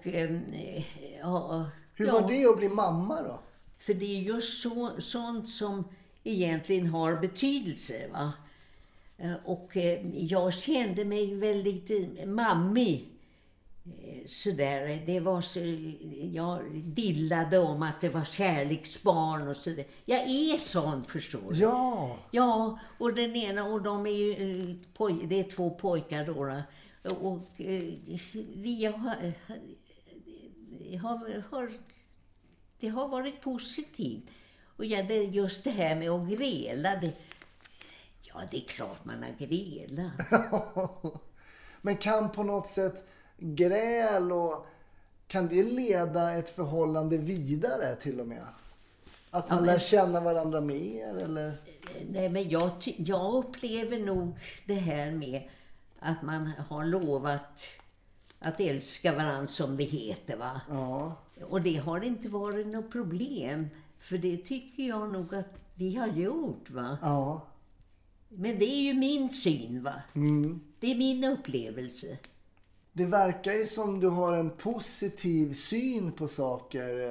Speaker 2: hur var det att bli mamma då?
Speaker 3: För det är just sånt som egentligen har betydelse, va? Och jag kände mig väldigt mammig. Sådär, det var så, jag dillade om att det var kärleksbarn och sådär. Jag är sån, förstår du.
Speaker 2: Ja.
Speaker 3: Ja, och den ena, och de är ju, det är 2 pojkar då. Och vi det har varit positivt. Och ja, det är just det här med att grela. Ja, det är klart man har grelat.
Speaker 2: Men kan på något sätt gräl och kan det leda ett förhållande vidare till och med? Att man lär känna varandra mer eller?
Speaker 3: Nej, men jag upplever nog det här med att man har lovat att älska varandra som det heter, va?
Speaker 2: Ja.
Speaker 3: Och det har inte varit något problem. För det tycker jag nog att vi har gjort, va?
Speaker 2: Ja.
Speaker 3: Men det är ju min syn, va? Det är min upplevelse.
Speaker 2: Det verkar ju som du har en positiv syn på saker.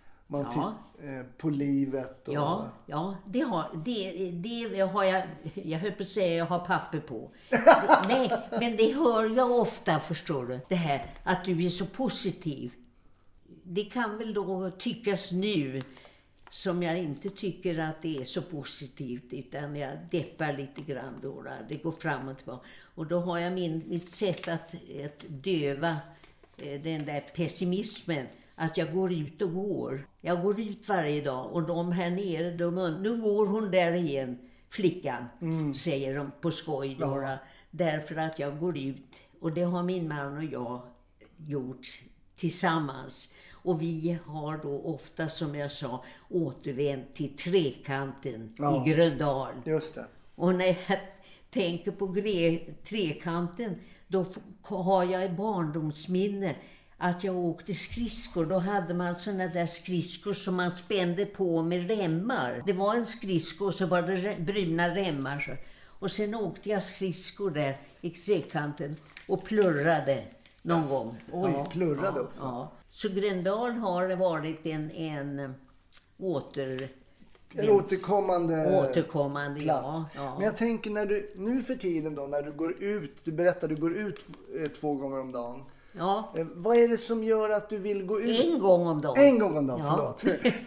Speaker 2: På livet. Och...
Speaker 3: Ja, det har jag höll på att säga jag har papper på. Nej, men det hör jag ofta, förstår du. Det här att du är så positiv. Det kan väl då tyckas nu som jag inte tycker att det är så positivt, utan jag deppar lite grann då. Det går fram och tillbaka. Och då har jag mitt sätt att döva den där pessimismen. Att jag går ut och går. Jag går ut varje dag och de här nere, nu går hon där igen, flickan, säger de på skoj då. Ja. Därför att jag går ut, och det har min man och jag gjort tillsammans. Och vi har då ofta, som jag sa, återvänt till Trekanten i Gröndal.
Speaker 2: Just det.
Speaker 3: Och när jag tänker på Trekanten, då har jag i barndomsminne att jag åkte skridskor. Då hade man såna där skridskor som man spände på med remmar. Det var en skridsko och så var det bruna remmar. Så. Och sen åkte jag skridskor där i Trekanten och plurrade någon gång.
Speaker 2: Oj, plurrade också.
Speaker 3: Ja. Så Gröndal har varit en återkommande
Speaker 2: plats.
Speaker 3: Ja.
Speaker 2: Men jag tänker när du nu för tiden då, när du går ut, du berättar du går ut 2 gånger om dagen.
Speaker 3: Ja.
Speaker 2: Vad är det som gör att du vill gå ut?
Speaker 3: En gång om dagen,
Speaker 2: förlåt.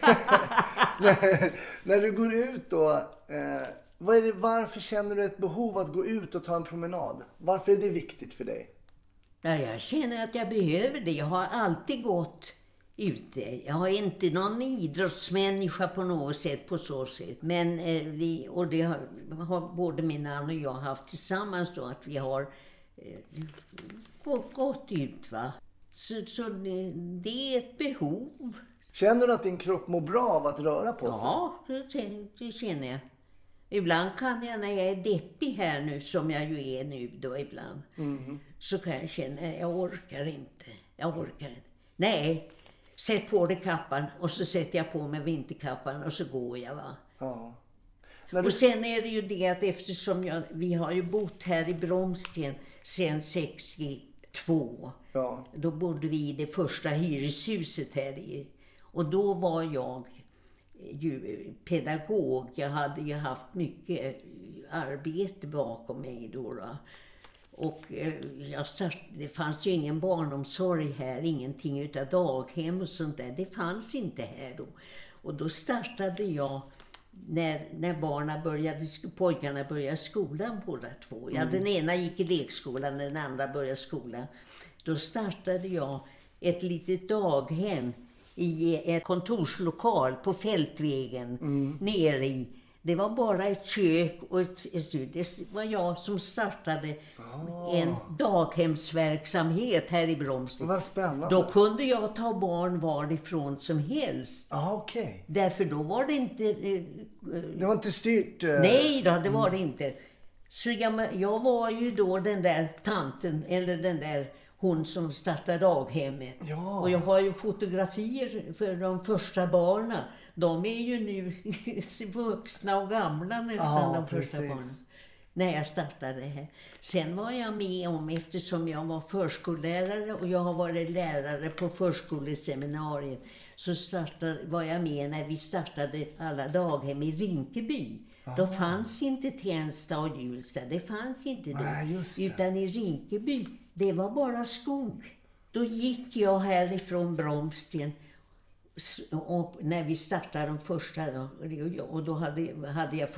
Speaker 2: När du går ut då, varför känner du ett behov att gå ut och ta en promenad? Varför är det viktigt för dig?
Speaker 3: Jag känner att jag behöver det. Jag har alltid gått ute. Jag har inte någon idrottsmänniska på något sätt, på så sätt. Men det har både min man och jag haft tillsammans då, att vi har gått ut, va. Så det är ett behov.
Speaker 2: Känner du att din kropp mår bra av att röra på sig?
Speaker 3: Ja, det känner jag. Ibland kan jag, när jag är deppig här nu, som jag ju är nu då ibland, så kan jag känna att jag orkar inte. Nej, sätt på dig kappan och så sätter jag på mig vinterkappan och så går jag, va.
Speaker 2: Ja.
Speaker 3: Och sen är det ju det att eftersom vi har ju bott här i Bromsten sedan 62.
Speaker 2: Ja.
Speaker 3: Då bodde vi i det första hyreshuset här i. Och då var jag ju pedagog. Jag hade ju haft mycket arbete bakom mig då. Och det fanns ju ingen barnomsorg här, ingenting utav daghem och sånt där. Det fanns inte här då. Och då startade jag, när pojkarna började skolan båda två. Ja, den ena gick i lekskolan, den andra började skolan. Då startade jag ett litet daghem i ett kontorslokal på Fältvägen nere i. Det var bara ett kök och det var jag som startade en daghemsverksamhet här i Bromsten.
Speaker 2: Vad spännande.
Speaker 3: Då kunde jag ta barn varifrån som helst.
Speaker 2: Okay.
Speaker 3: Därför då var det inte...
Speaker 2: Det var inte styrt?
Speaker 3: Nej då, det var det inte. Så jag var ju då den där tanten, eller den där hon som startade daghemmet.
Speaker 2: Ja.
Speaker 3: Och jag har ju fotografier för de första barnen. De är ju nu vuxna och gamla nästan, de första barnen. När jag startade det här. Sen var jag med om, eftersom jag var förskollärare och jag har varit lärare på förskoleseminariet, så var jag med när vi startade alla daghem i Rinkeby. Då fanns inte Tensta och Hjulsta, det fanns inte då. Utan i Rinkeby, det var bara skog. Då gick jag härifrån Bromsten och när vi startade de första, och då hade jag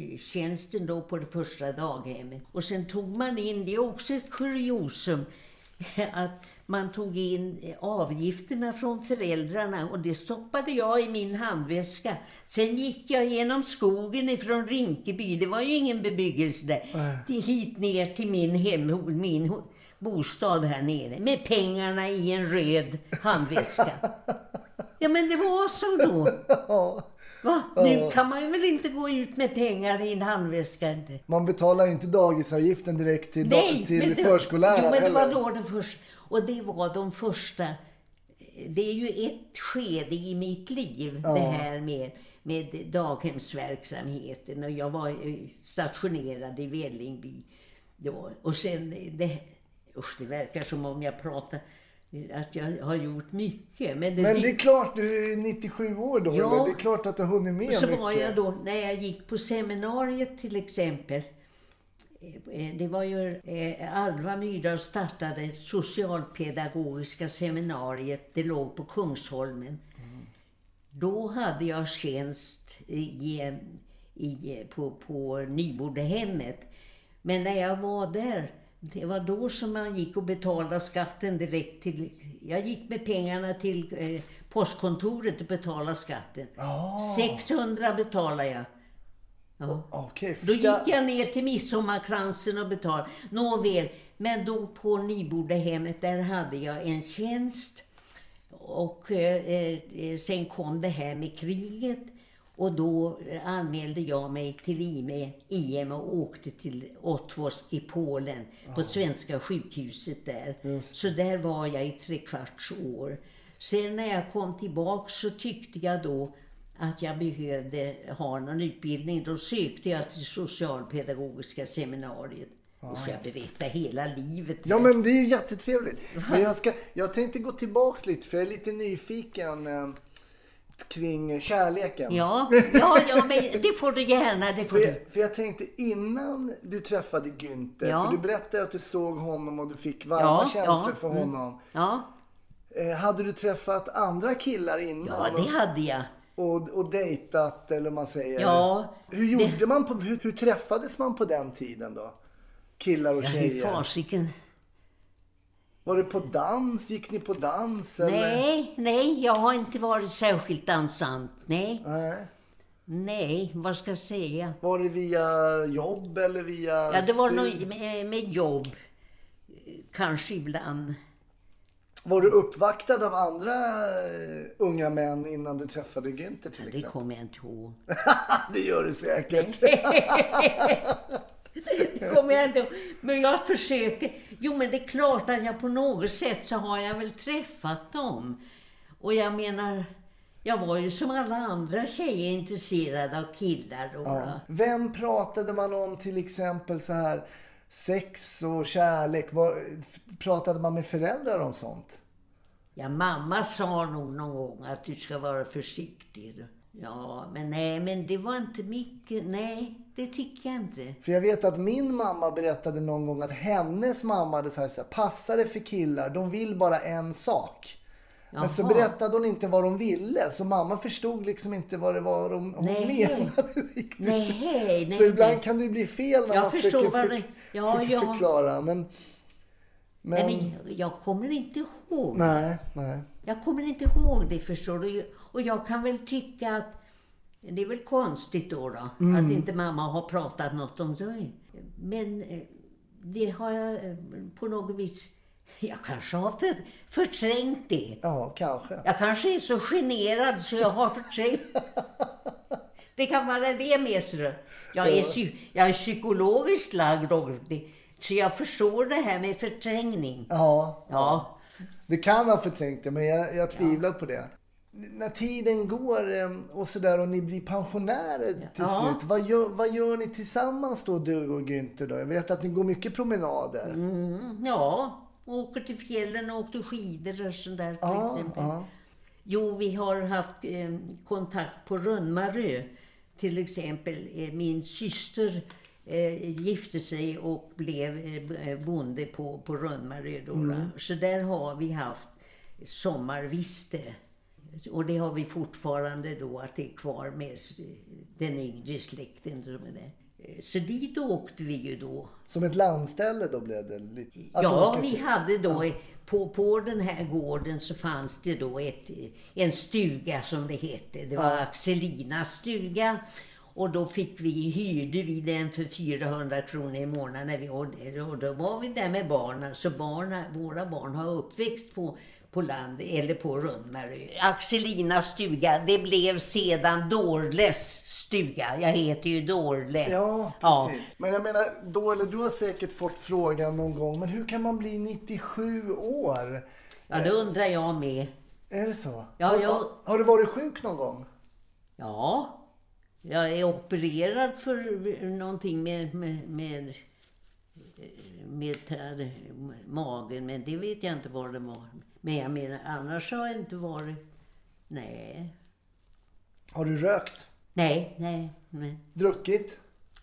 Speaker 3: föreståndartjänsten då på det första daghemmet. Och sen tog man in, det är också ett kuriosum, att man tog in avgifterna från föräldrarna och det stoppade jag i min handväska. Sen gick jag genom skogen ifrån Rinkeby, det var ju ingen bebyggelse där, hit ner till min bostad här nere med pengarna i en röd handväska. Ja, men det var så då. Va? Nu kan man ju väl inte gå ut med pengar i en handväska inte.
Speaker 2: Man betalar inte dagisavgiften direkt till förskolläraren.
Speaker 3: Jo, men det var då det första. Och det var de första. Det är ju ett skede i mitt liv. Det här med daghemsverksamheten. Och jag var stationerad i Vällingby då. Och sen det verkar som om jag pratar att jag har gjort mycket. Men det är
Speaker 2: klart, du är 97 år då. Ja, det är klart att du har hunnit med mycket.
Speaker 3: Och så var jag då, när jag gick på seminariet till exempel. Det var ju Alva Myrdal startade socialpedagogiska seminariet. Det låg på Kungsholmen. Då hade jag tjänst på Nybodehemmet. Men när jag var där, det var då som man gick och betalade skatten direkt till... Jag gick med pengarna till postkontoret och betalade skatten. 600 betalade jag. Ja.
Speaker 2: Okay,
Speaker 3: då gick jag ner till Midsommarkransen och betalade. Nåväl, men då på Nybodehemmet där hade jag en tjänst. Och sen kom det här med kriget. Och då anmälde jag mig till IM och åkte till Otwosk i Polen på svenska sjukhuset där. Så där var jag i 3/4 år. Sen när jag kom tillbaka så tyckte jag då att jag behövde ha någon utbildning. Då sökte jag till socialpedagogiska seminariet. Och jag berättar hela livet.
Speaker 2: Ja, men det är ju jättetrevligt. Men jag tänkte gå tillbaka lite för jag är lite nyfiken kring kärleken.
Speaker 3: Ja, men det får du gärna.
Speaker 2: För jag tänkte innan du träffade Günther, för du berättade att du såg honom och du fick varma känslor för honom. Ja. Hade du träffat andra killar innan?
Speaker 3: Ja, det hade jag.
Speaker 2: Och dejtat, eller man säger.
Speaker 3: Ja.
Speaker 2: Hur träffades man på den tiden då? Killar och tjejer.
Speaker 3: Hur fasiken.
Speaker 2: Var det på dans? Gick ni på dans? Eller?
Speaker 3: Nej, jag har inte varit särskilt dansant. Nej, vad ska jag säga?
Speaker 2: Var det via jobb eller via...
Speaker 3: Ja, det var nog med jobb. Kanske ibland.
Speaker 2: Var du uppvaktad av andra unga män innan du träffade Günther till exempel?
Speaker 3: Det kommer jag inte ihåg.
Speaker 2: Det gör du säkert.
Speaker 3: Det kommer jag inte ihåg. Men jag försöker. Jo, men det är klart att jag på något sätt så har jag väl träffat dem. Och jag menar, jag var ju som alla andra tjejer intresserad av killar.
Speaker 2: Ja. Vem pratade man om till exempel så här sex och kärlek? Pratade man med föräldrar om sånt?
Speaker 3: Ja, mamma sa nog någon gång att du ska vara försiktig. Ja, men det var inte mycket. Nej, det tycker jag inte.
Speaker 2: För jag vet att min mamma berättade någon gång att hennes mamma hade sagt så här: passa det för killar, de vill bara en sak. Jaha. Men så berättade hon inte vad de ville. Så mamma förstod liksom inte vad det var hon menade riktigt. Nej. Så ibland kan det bli fel när man försöker förklara. Men
Speaker 3: jag kommer inte ihåg.
Speaker 2: Nej.
Speaker 3: Jag kommer inte ihåg det, förstår du. Och jag kan väl tycka att det är väl konstigt då att inte mamma har pratat något om det. Men det har jag på något vis... Jag kanske har förträngt det.
Speaker 2: Ja, kanske.
Speaker 3: Jag kanske är så generad så jag har förträngt. Det kan vara det med sig. Jag är psykologiskt lagd så jag förstår det här med förträngning.
Speaker 2: Ja. Du kan ha förträngt det, men jag tvivlar på det. När tiden går och sådär och ni blir pensionärer till slut, vad gör ni tillsammans då, du och Günther då? Jag vet att ni går mycket promenader.
Speaker 3: Åker till fjällen och åker skidor och sådär till exempel. Jo, vi har haft kontakt på Rönnmarö. Till exempel min syster gifte sig och blev bonde på Rönnmarö då. Så där har vi haft sommarviste. Och det har vi fortfarande då, att det är kvar med den yngre släkten som är där. Så dit åkte vi ju då.
Speaker 2: Som ett landställe då blev det lite...
Speaker 3: Ja, vi hade då på den här gården så fanns det då en stuga som det hette. Det var Axelinas stuga. Och då hyrde vi den för 400 kronor i månaden när och då var vi där med barnen. Så våra barn har uppväxt på land eller på Rundmarö. Axelinas stuga, det blev sedan Dorles stuga. Jag heter ju Dorle.
Speaker 2: Ja, precis. Ja. Men jag menar, Dorle, du har säkert fått frågan någon gång, men hur kan man bli 97 år?
Speaker 3: Ja, det undrar jag med.
Speaker 2: Är det så?
Speaker 3: Ja,
Speaker 2: har du varit sjuk någon gång?
Speaker 3: Ja, jag är opererad för någonting med magen, men det vet jag inte vad det var. Men jag menar, annars har jag inte varit... Nej.
Speaker 2: Har du rökt?
Speaker 3: Nej.
Speaker 2: Druckit?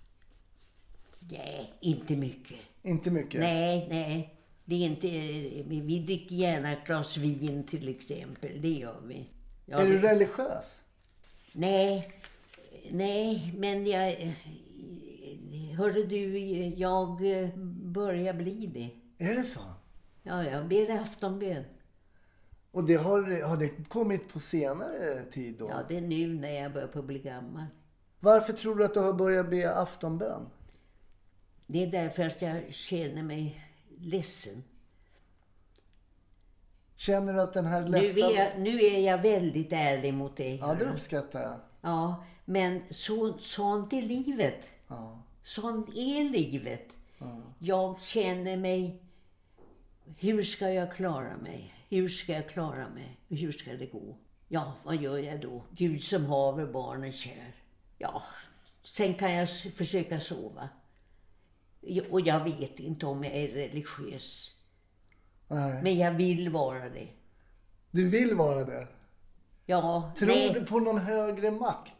Speaker 3: Nej, inte mycket.
Speaker 2: Inte mycket?
Speaker 3: Nej. Det är inte... Vi dricker gärna ett glas vin till exempel. Det gör vi.
Speaker 2: Är du religiös?
Speaker 3: Nej, men hörde du, jag börjar bli det.
Speaker 2: Är det så?
Speaker 3: Ja, jag ber aftonbön.
Speaker 2: Och det har det kommit på senare tid då?
Speaker 3: Ja, det är nu när jag börjar på bli gammal.
Speaker 2: Varför tror du att du har börjat be aftonbön?
Speaker 3: Det är därför att jag känner mig ledsen.
Speaker 2: Känner du att den här ledsen...
Speaker 3: Nu är jag väldigt ärlig mot dig.
Speaker 2: Ja, det uppskattar jag.
Speaker 3: Ja, men sånt är livet.
Speaker 2: Ja.
Speaker 3: Sånt är livet.
Speaker 2: Ja.
Speaker 3: Jag känner mig... Hur ska jag klara mig? Hur ska det gå? Ja, vad gör jag då? Gud som haver barnen kär. Ja, sen kan jag försöka sova. Och jag vet inte om jag är religiös.
Speaker 2: Nej.
Speaker 3: Men jag vill vara det.
Speaker 2: Du vill vara det?
Speaker 3: Ja.
Speaker 2: Tror du på någon högre makt?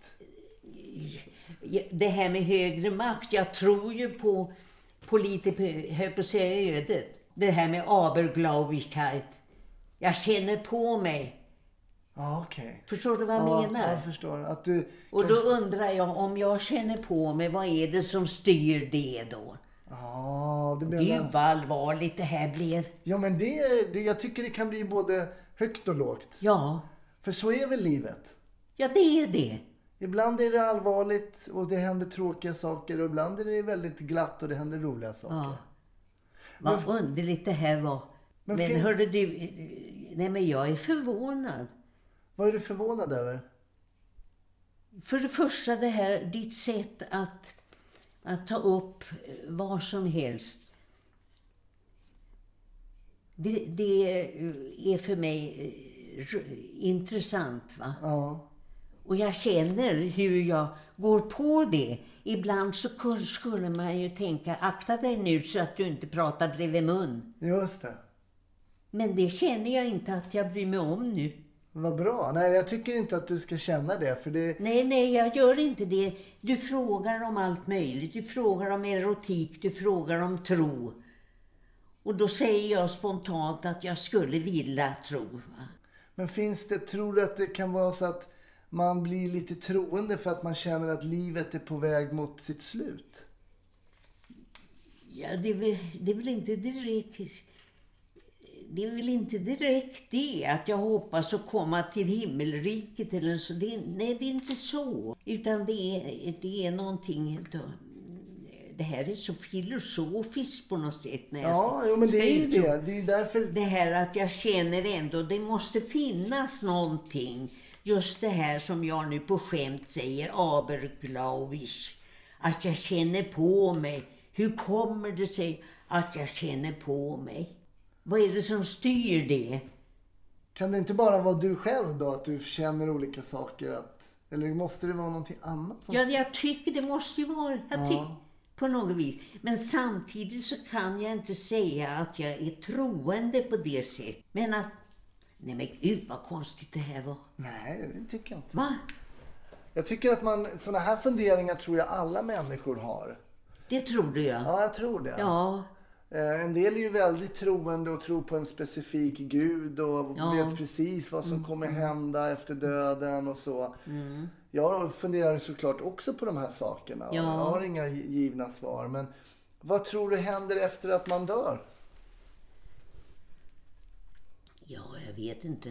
Speaker 3: Det här med högre makt, jag tror ju på lite, höll på att säga ödet. Det här med Aberglaubigkeit. Jag känner på mig.
Speaker 2: Ja, okej.
Speaker 3: Förstår du vad jag menar?
Speaker 2: Jag förstår.
Speaker 3: Och då undrar jag, om jag känner på mig, vad är det som styr det då?
Speaker 2: Ja, det blir...
Speaker 3: Gud vad allvarligt det här blev.
Speaker 2: Ja, men jag tycker det kan bli både högt och lågt.
Speaker 3: Ja.
Speaker 2: För så är väl livet?
Speaker 3: Ja, det är det. Ibland
Speaker 2: är det allvarligt och det händer tråkiga saker. Och ibland är det väldigt glatt och det händer roliga saker.
Speaker 3: Ja. Vad underligt det här var. Men hörde du... Nej, men jag är förvånad.
Speaker 2: Vad är du förvånad över?
Speaker 3: För det första det här, ditt sätt att ta upp vad som helst. Det är för mig intressant, va?
Speaker 2: Ja.
Speaker 3: Och jag känner hur jag går på det. Ibland så skulle man ju tänka, akta dig nu så att du inte pratar bredvid mun.
Speaker 2: Just det.
Speaker 3: Men det känner jag inte att jag bryr mig om nu.
Speaker 2: Vad bra. Nej, jag tycker inte att du ska känna det. För det...
Speaker 3: Nej, jag gör inte det. Du frågar om allt möjligt. Du frågar om erotik, du frågar om tro. Och då säger jag spontant att jag skulle vilja tro. Va?
Speaker 2: Men tror du att det kan vara så att man blir lite troende för att man känner att livet är på väg mot sitt slut?
Speaker 3: Ja, det är väl inte direkt... Det är väl inte direkt det att jag hoppas att komma till himmelriket eller så. Nej, det är inte så. Utan det är någonting... Det här är så filosofiskt på något sätt. När
Speaker 2: ja, men det är ju det. Det är ju därför...
Speaker 3: Det här att jag känner ändå, det måste finnas någonting. Just det här som jag nu på skämt säger, Aberglaubig. Att jag känner på mig. Hur kommer det sig att jag känner på mig? Vad är det som styr det?
Speaker 2: Kan det inte bara vara du själv då? Att du känner olika saker? Eller måste det vara någonting annat?
Speaker 3: Ja, jag tycker det måste ju vara. På något vis. Men samtidigt så kan jag inte säga att jag är troende på det sättet. Men att... Nej men gud vad konstigt det här var.
Speaker 2: Nej, det tycker jag inte.
Speaker 3: Va?
Speaker 2: Jag tycker att såna här funderingar tror jag alla människor har.
Speaker 3: Det tror du, ja.
Speaker 2: Ja, jag tror det.
Speaker 3: Ja.
Speaker 2: En del är ju väldigt troende och tror på en specifik gud och vet precis vad som kommer hända efter döden och så. Jag funderar såklart också på de här sakerna.
Speaker 3: Ja.
Speaker 2: Jag har inga givna svar. Men vad tror du händer efter att man dör?
Speaker 3: Ja, jag vet inte.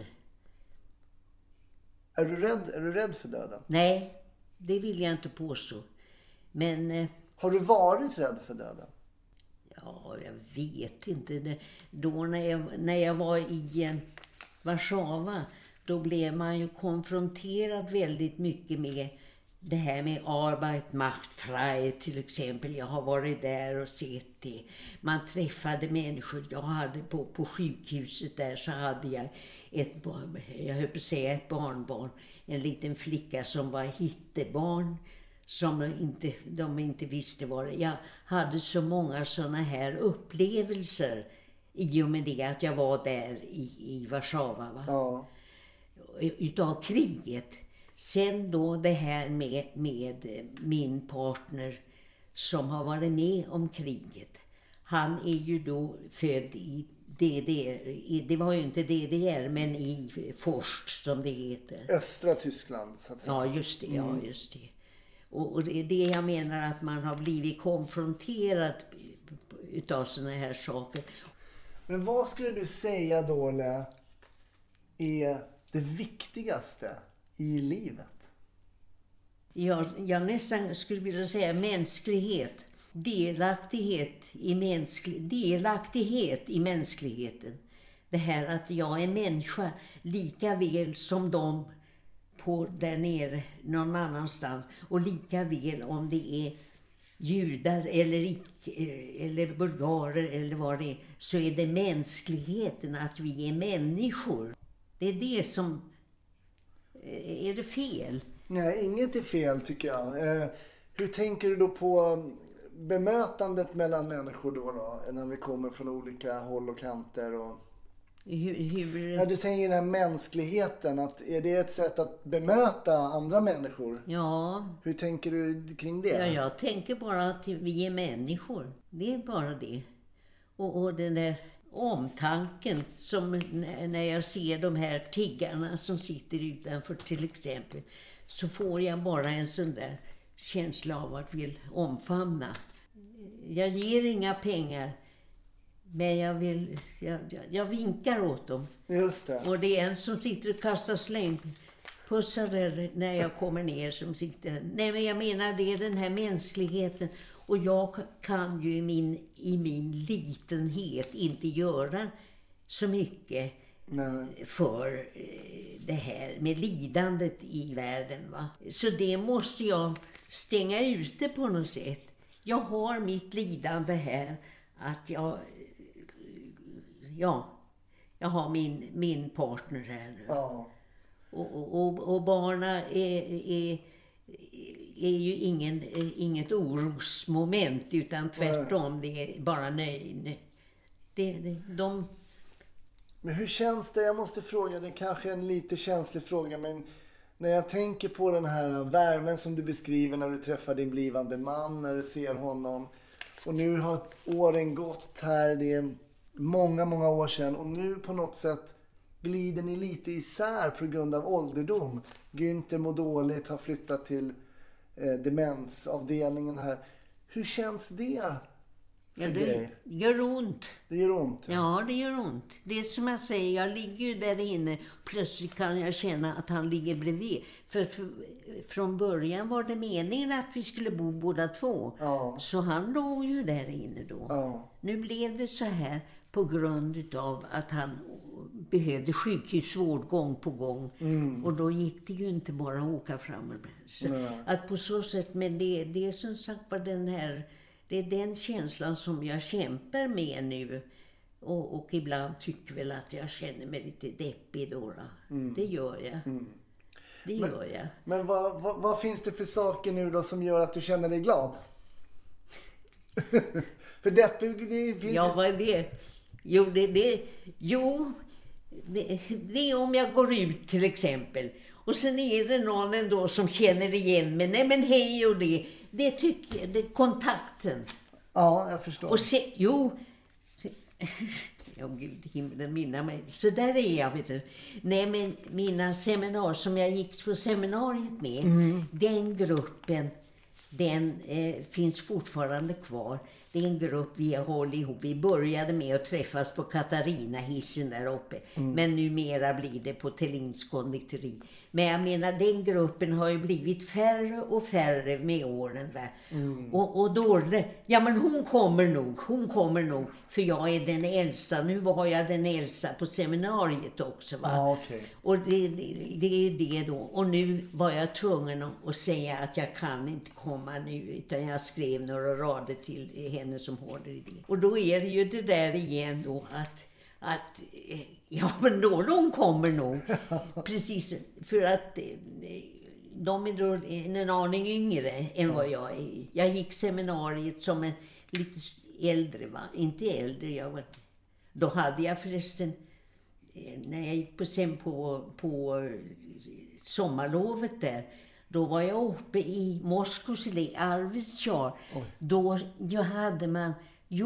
Speaker 2: Är du rädd för döden?
Speaker 3: Nej, det vill jag inte påstå. Men
Speaker 2: Har du varit rädd för döden?
Speaker 3: ja, jag vet inte. Då när jag var i Warszawa, då blev man ju konfronterad väldigt mycket med det här med Arbeit macht frei till exempel. Jag har varit där och sett det. Man träffade människor. Jag hade på sjukhuset där så hade jag jag höll på att säga ett barnbarn. En liten flicka som var hittebarn. Som de inte visste vad det. Jag hade så många såna här upplevelser i och med det att jag var där i Warszawa. Va?
Speaker 2: Ja.
Speaker 3: Utav kriget. Sen då det här med min partner som har varit med om kriget. Han är ju då född i DDR. Det var ju inte DDR men i Forst som det heter.
Speaker 2: Östra Tyskland så att säga.
Speaker 3: Ja, just det. Ja, just det. Och det är det jag menar att man har blivit konfronterad utav såna här saker.
Speaker 2: Men vad skulle du säga då, är det viktigaste i livet?
Speaker 3: Jag nästan skulle vilja säga mänsklighet. Delaktighet i mänskligheten. Det här att jag är människa lika väl som de på där nere någon annanstans. Och lika väl om det är judar eller bulgarer eller vad det är. Så är det mänskligheten, att vi är människor. Det är det som... Är det fel?
Speaker 2: Nej, inget är fel tycker jag. Hur tänker du då på bemötandet mellan människor då när vi kommer från olika håll och kanter? Och... Ja, du tänker den här mänskligheten, att är det ett sätt att bemöta andra människor?
Speaker 3: Ja.
Speaker 2: Hur tänker du kring det?
Speaker 3: Ja, jag tänker bara att vi är människor. Det är bara det. Och den där omtanken som när jag ser de här tiggarna som sitter utanför till exempel, så får jag bara en sån där känsla av att vilja omfamna. Jag ger inga pengar, men jag vinkar åt dem.
Speaker 2: Just det.
Speaker 3: Och det är en som sitter och kastar slängpussar där när jag kommer ner som sitter. Nej, men jag menar det är den här mänskligheten. Och jag kan ju i min litenhet inte göra så mycket för det här med lidandet i världen. Va? Så det måste jag stänga ute på något sätt. Jag har mitt lidande här, att jag har min partner här.
Speaker 2: Ja.
Speaker 3: Och barna är ju inget orosmoment, utan tvärtom, det är bara nöjd.
Speaker 2: Men hur känns det? Jag måste fråga, det är kanske en lite känslig fråga, men när jag tänker på den här värmen som du beskriver när du träffar din blivande man, när du ser honom, och nu har åren gått här, det är många, många år sedan, och nu på något sätt glider ni lite isär på grund av ålderdom. Günther mår dåligt, har flyttat till demensavdelningen här. Hur känns det för dig?
Speaker 3: Det gör ont.
Speaker 2: Det gör ont?
Speaker 3: Ja, det gör ont. Det är som jag säger, jag ligger ju där inne. Plötsligt kan jag känna att han ligger bredvid. För från början var det meningen att vi skulle bo båda två. Ja. Så han låg ju där inne då. Ja. Nu blev det så här på grund av att han behövde sjukhusvård gång på gång. Mm. Och då gick det ju inte bara att åka fram och så att på så sätt, men det är som sagt var det är den känslan som jag kämpar med nu. Och ibland tycker väl att jag känner mig lite deppig då. Mm. Det gör jag. Mm. Det gör jag.
Speaker 2: Men vad finns det för saker nu då som gör att du känner dig glad? För deppig, det finns...
Speaker 3: Ja, vad är det? Det är om jag går ut till exempel. Och sen är det någon ändå som känner igen mig. Nej men hej och det tycker jag, det är kontakten.
Speaker 2: Ja, jag förstår.
Speaker 3: Och Gud, himlen minna mig. Så där är jag, vet du. Nej, men mina seminarier som jag gick på seminariet med, den gruppen, den finns fortfarande kvar. Det är en grupp vi har hållit ihop. Vi började med att träffas på Katarina-hissen där uppe. Men numera blir det på Tellins konditori. Men jag menar, den gruppen har ju blivit färre och färre med åren där. Och då, ja men hon kommer nog. För jag är den äldsta. Nu var jag den äldsta på seminariet också, va?
Speaker 2: Ja, okej.
Speaker 3: Och det är det då. Och nu var jag tvungen att säga att jag kan inte komma nu. Utan jag skrev några rader till henne som håller i det. Och då är det ju det där igen då att ja, men då de kommer nog. Precis, för att de är då en aning yngre än vad jag är. Jag gick seminariet som en lite äldre, va? Inte äldre, då hade jag förresten, när jag gick på sommarlovet där, då var jag uppe i Moskoseli, Arvidsjaur. Då hade man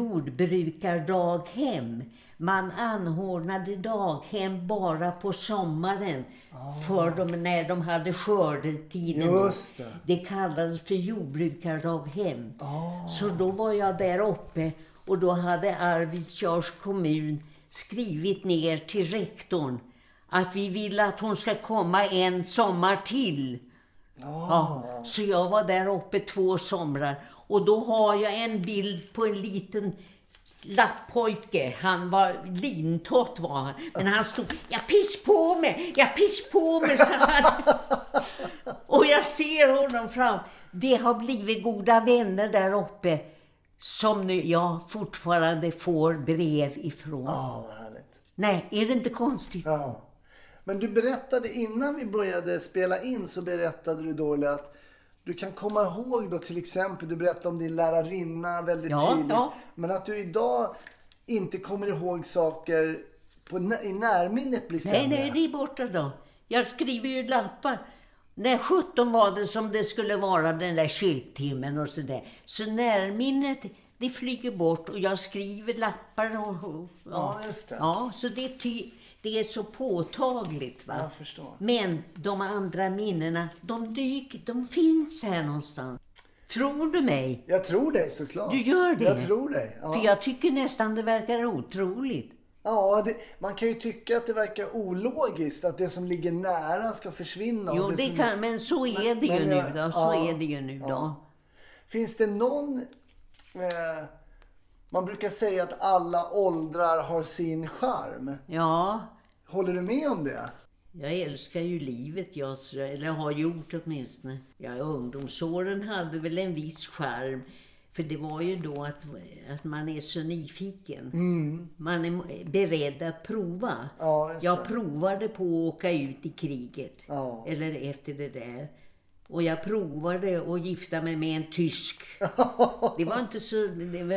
Speaker 3: jordbrukardaghem. Man anordnade daghem bara på sommaren för dem när de hade skördetiden.
Speaker 2: Just det.
Speaker 3: Det kallades för jordbrukardaghem. Så då var jag där uppe och då hade Arvidsjaurs kommun skrivit ner till rektorn att vi vill att hon ska komma en sommar till. Ja, så jag var där uppe 2 somrar. Och då har jag en bild på en liten lappojke. Han var lintott var han. Men han stod, jag piss på mig, så han. Och jag ser honom fram. Det har blivit goda vänner där uppe. Som nu jag fortfarande får brev ifrån.
Speaker 2: Vad härligt.
Speaker 3: Nej, är det inte konstigt?
Speaker 2: Ja. Men du berättade innan vi började spela in, så berättade du då att du kan komma ihåg då till exempel, du berättade om din lärarinna väldigt tydligt. Ja. Men att du idag inte kommer ihåg saker i närminnet blir sämre.
Speaker 3: Nej, det är borta då. Jag skriver ju lappar. När 17 var det som det skulle vara den där kyrktimmen och sådär. Så närminnet, det flyger bort och jag skriver lappar.
Speaker 2: Ja, just det.
Speaker 3: Ja, så det är så påtagligt, va?
Speaker 2: Jag förstår.
Speaker 3: Men de andra minnena, de finns här någonstans. Tror du mig?
Speaker 2: Jag tror dig såklart.
Speaker 3: Du gör det?
Speaker 2: Jag tror dig. Ja.
Speaker 3: För jag tycker nästan det verkar otroligt.
Speaker 2: Ja, man kan ju tycka att det verkar ologiskt att det som ligger nära ska försvinna.
Speaker 3: Jo, men så är det ju nu då. Så är det ju nu då.
Speaker 2: Finns det någon... man brukar säga att alla åldrar har sin charm.
Speaker 3: Ja.
Speaker 2: Håller du med om det?
Speaker 3: Jag älskar ju livet, eller har gjort åtminstone. Ja, ungdomsåren hade väl en viss charm. För det var ju då att man är så nyfiken. Man är beredd att prova.
Speaker 2: Ja,
Speaker 3: jag provade på att åka ut i kriget.
Speaker 2: Ja.
Speaker 3: Eller efter det där. Och jag provade att gifta mig med en tysk. Det var inte så...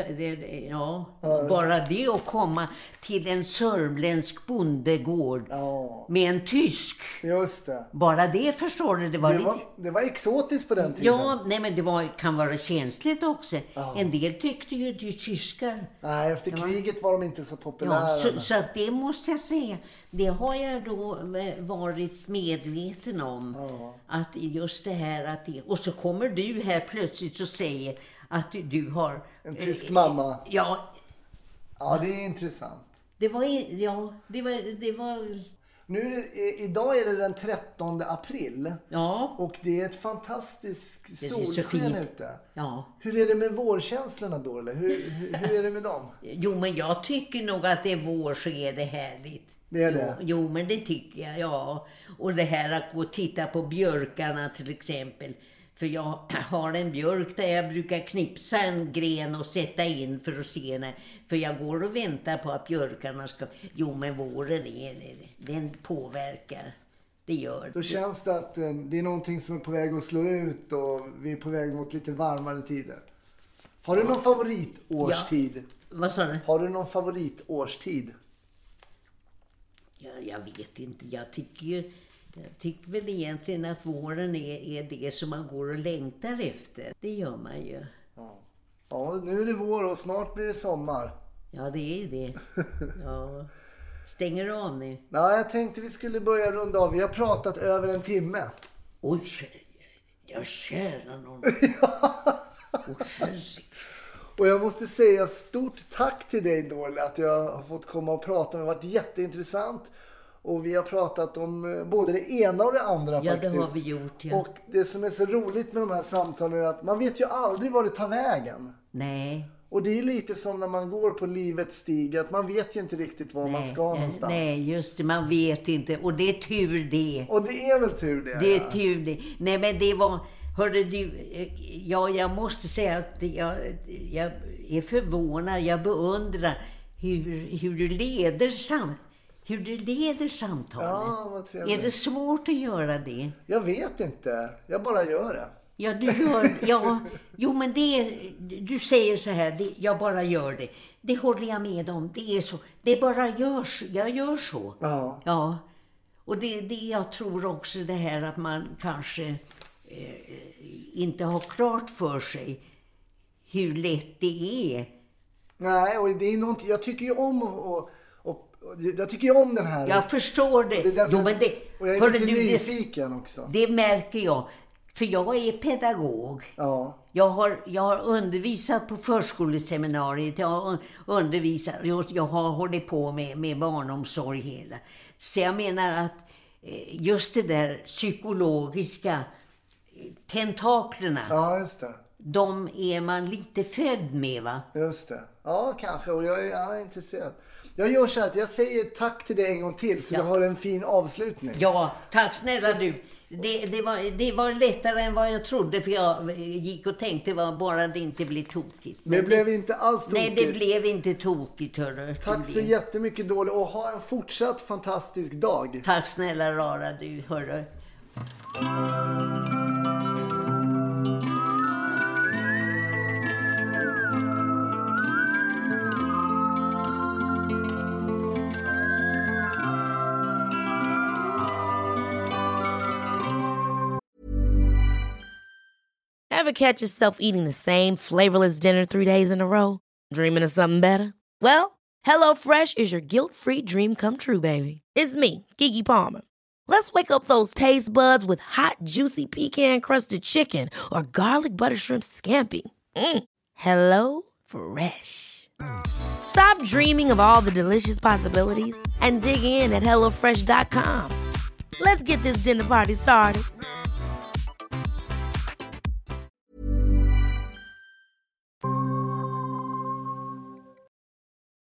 Speaker 3: bara det att komma till en sörmländsk bondegård med en tysk.
Speaker 2: Just det.
Speaker 3: Bara det, förstår du.
Speaker 2: Det var exotiskt på den tiden.
Speaker 3: Ja, nej, men det kan vara känsligt också. En del tyckte ju att tyskar...
Speaker 2: Nej, efter kriget var de inte så populära.
Speaker 3: Ja, så att det måste jag säga. Det har jag då varit medveten om. Att just det här att det... Och så kommer du här plötsligt och säger att du har...
Speaker 2: En tysk mamma.
Speaker 3: Ja.
Speaker 2: Ja, det är intressant.
Speaker 3: Det var...
Speaker 2: Idag är det den 13 april.
Speaker 3: Ja.
Speaker 2: Och det är ett fantastiskt solsken ute.
Speaker 3: Ja.
Speaker 2: Hur är det med vårkänslorna då? Eller? Hur är det med dem?
Speaker 3: Jo, men jag tycker nog att det är vår, så är det härligt.
Speaker 2: Det är det?
Speaker 3: Jo, men det tycker jag, ja. Och det här att gå och titta på björkarna till exempel. För jag har en björk där jag brukar knipsa en gren och sätta in för att se när. För jag går och väntar på att björkarna ska... Jo, men våren den påverkar. Det gör.
Speaker 2: Då känns det att det är någonting som är på väg att slå ut och vi är på väg mot lite varmare tider. Har du någon favoritårstid?
Speaker 3: Ja. Vad sa du?
Speaker 2: Har du någon favoritårstid?
Speaker 3: Ja, jag vet inte. Jag tycker väl egentligen att våren är det som man går och längtar efter. Det gör man ju.
Speaker 2: Ja, nu är det vår och snart blir det sommar.
Speaker 3: Ja, det är det. Ja. Stänger du av nu?
Speaker 2: Ja, jag tänkte vi skulle börja runda av. Vi har pratat över en timme.
Speaker 3: Oj, jag kära någon.
Speaker 2: Och jag måste säga stort tack till dig, Dorle, att jag har fått komma och prata. Det har varit jätteintressant. Och vi har pratat om både det ena och det andra faktiskt.
Speaker 3: Ja, det har vi gjort, ja.
Speaker 2: Och det som är så roligt med de här samtalen är att man vet ju aldrig var det tar vägen.
Speaker 3: Nej.
Speaker 2: Och det är lite som när man går på livets stig, att man vet ju inte riktigt var man ska någonstans.
Speaker 3: Nej, just det, man vet inte. Och det är tur det.
Speaker 2: Och det är väl tur det.
Speaker 3: Det är tur det. Nej, men det var... Hörde du, ja, jag måste säga att jag är förvånad. Jag beundrar hur du leder samtalet.
Speaker 2: Ja, vad trevligt.
Speaker 3: Är det svårt att göra det?
Speaker 2: Jag vet inte. Jag bara gör det.
Speaker 3: Ja, du gör... Ja, jo, men det är... Du säger så här, jag bara gör det. Det håller jag med om. Det är så. Det bara görs. Jag gör så.
Speaker 2: Ja.
Speaker 3: Ja. Och det jag tror också det här att man kanske inte har klart för sig hur lätt det är.
Speaker 2: Nej, och det är någonting... Jag tycker ju om jag tycker ju om den här...
Speaker 3: Jag förstår det.
Speaker 2: Och, därför,
Speaker 3: jo, men det
Speaker 2: och jag är lite nyfiken också.
Speaker 3: Det märker jag. För jag är pedagog.
Speaker 2: Ja.
Speaker 3: Jag har undervisat på förskoleseminariet. Jag har undervisat. Jag har hållit på med barnomsorg hela. Så jag menar att just det där psykologiska tentaklerna.
Speaker 2: Ja, just det.
Speaker 3: De är man lite född med, va?
Speaker 2: Just det. Ja, kanske. Och jag är intresserad. Jag gör så här att jag säger tack till dig en gång till så du har en fin avslutning.
Speaker 3: Ja, tack snälla du. Det var lättare än vad jag trodde, för jag gick och tänkte bara det inte blev tokigt.
Speaker 2: Men det blev inte alls tokigt.
Speaker 3: Nej, det blev inte tokigt, hörru.
Speaker 2: Tack så jättemycket, Dorle, och ha en fortsatt fantastisk dag.
Speaker 3: Tack snälla rara du, hörru.
Speaker 7: Ever catch yourself eating the same flavorless dinner 3 days in a row? Dreaming of something better? Well, HelloFresh is your guilt-free dream come true, baby. It's me, Keke Palmer. Let's wake up those taste buds with hot, juicy pecan-crusted chicken or garlic butter shrimp scampi. Hello Fresh. Stop dreaming of all the delicious possibilities and dig in at HelloFresh.com. Let's get this dinner party started.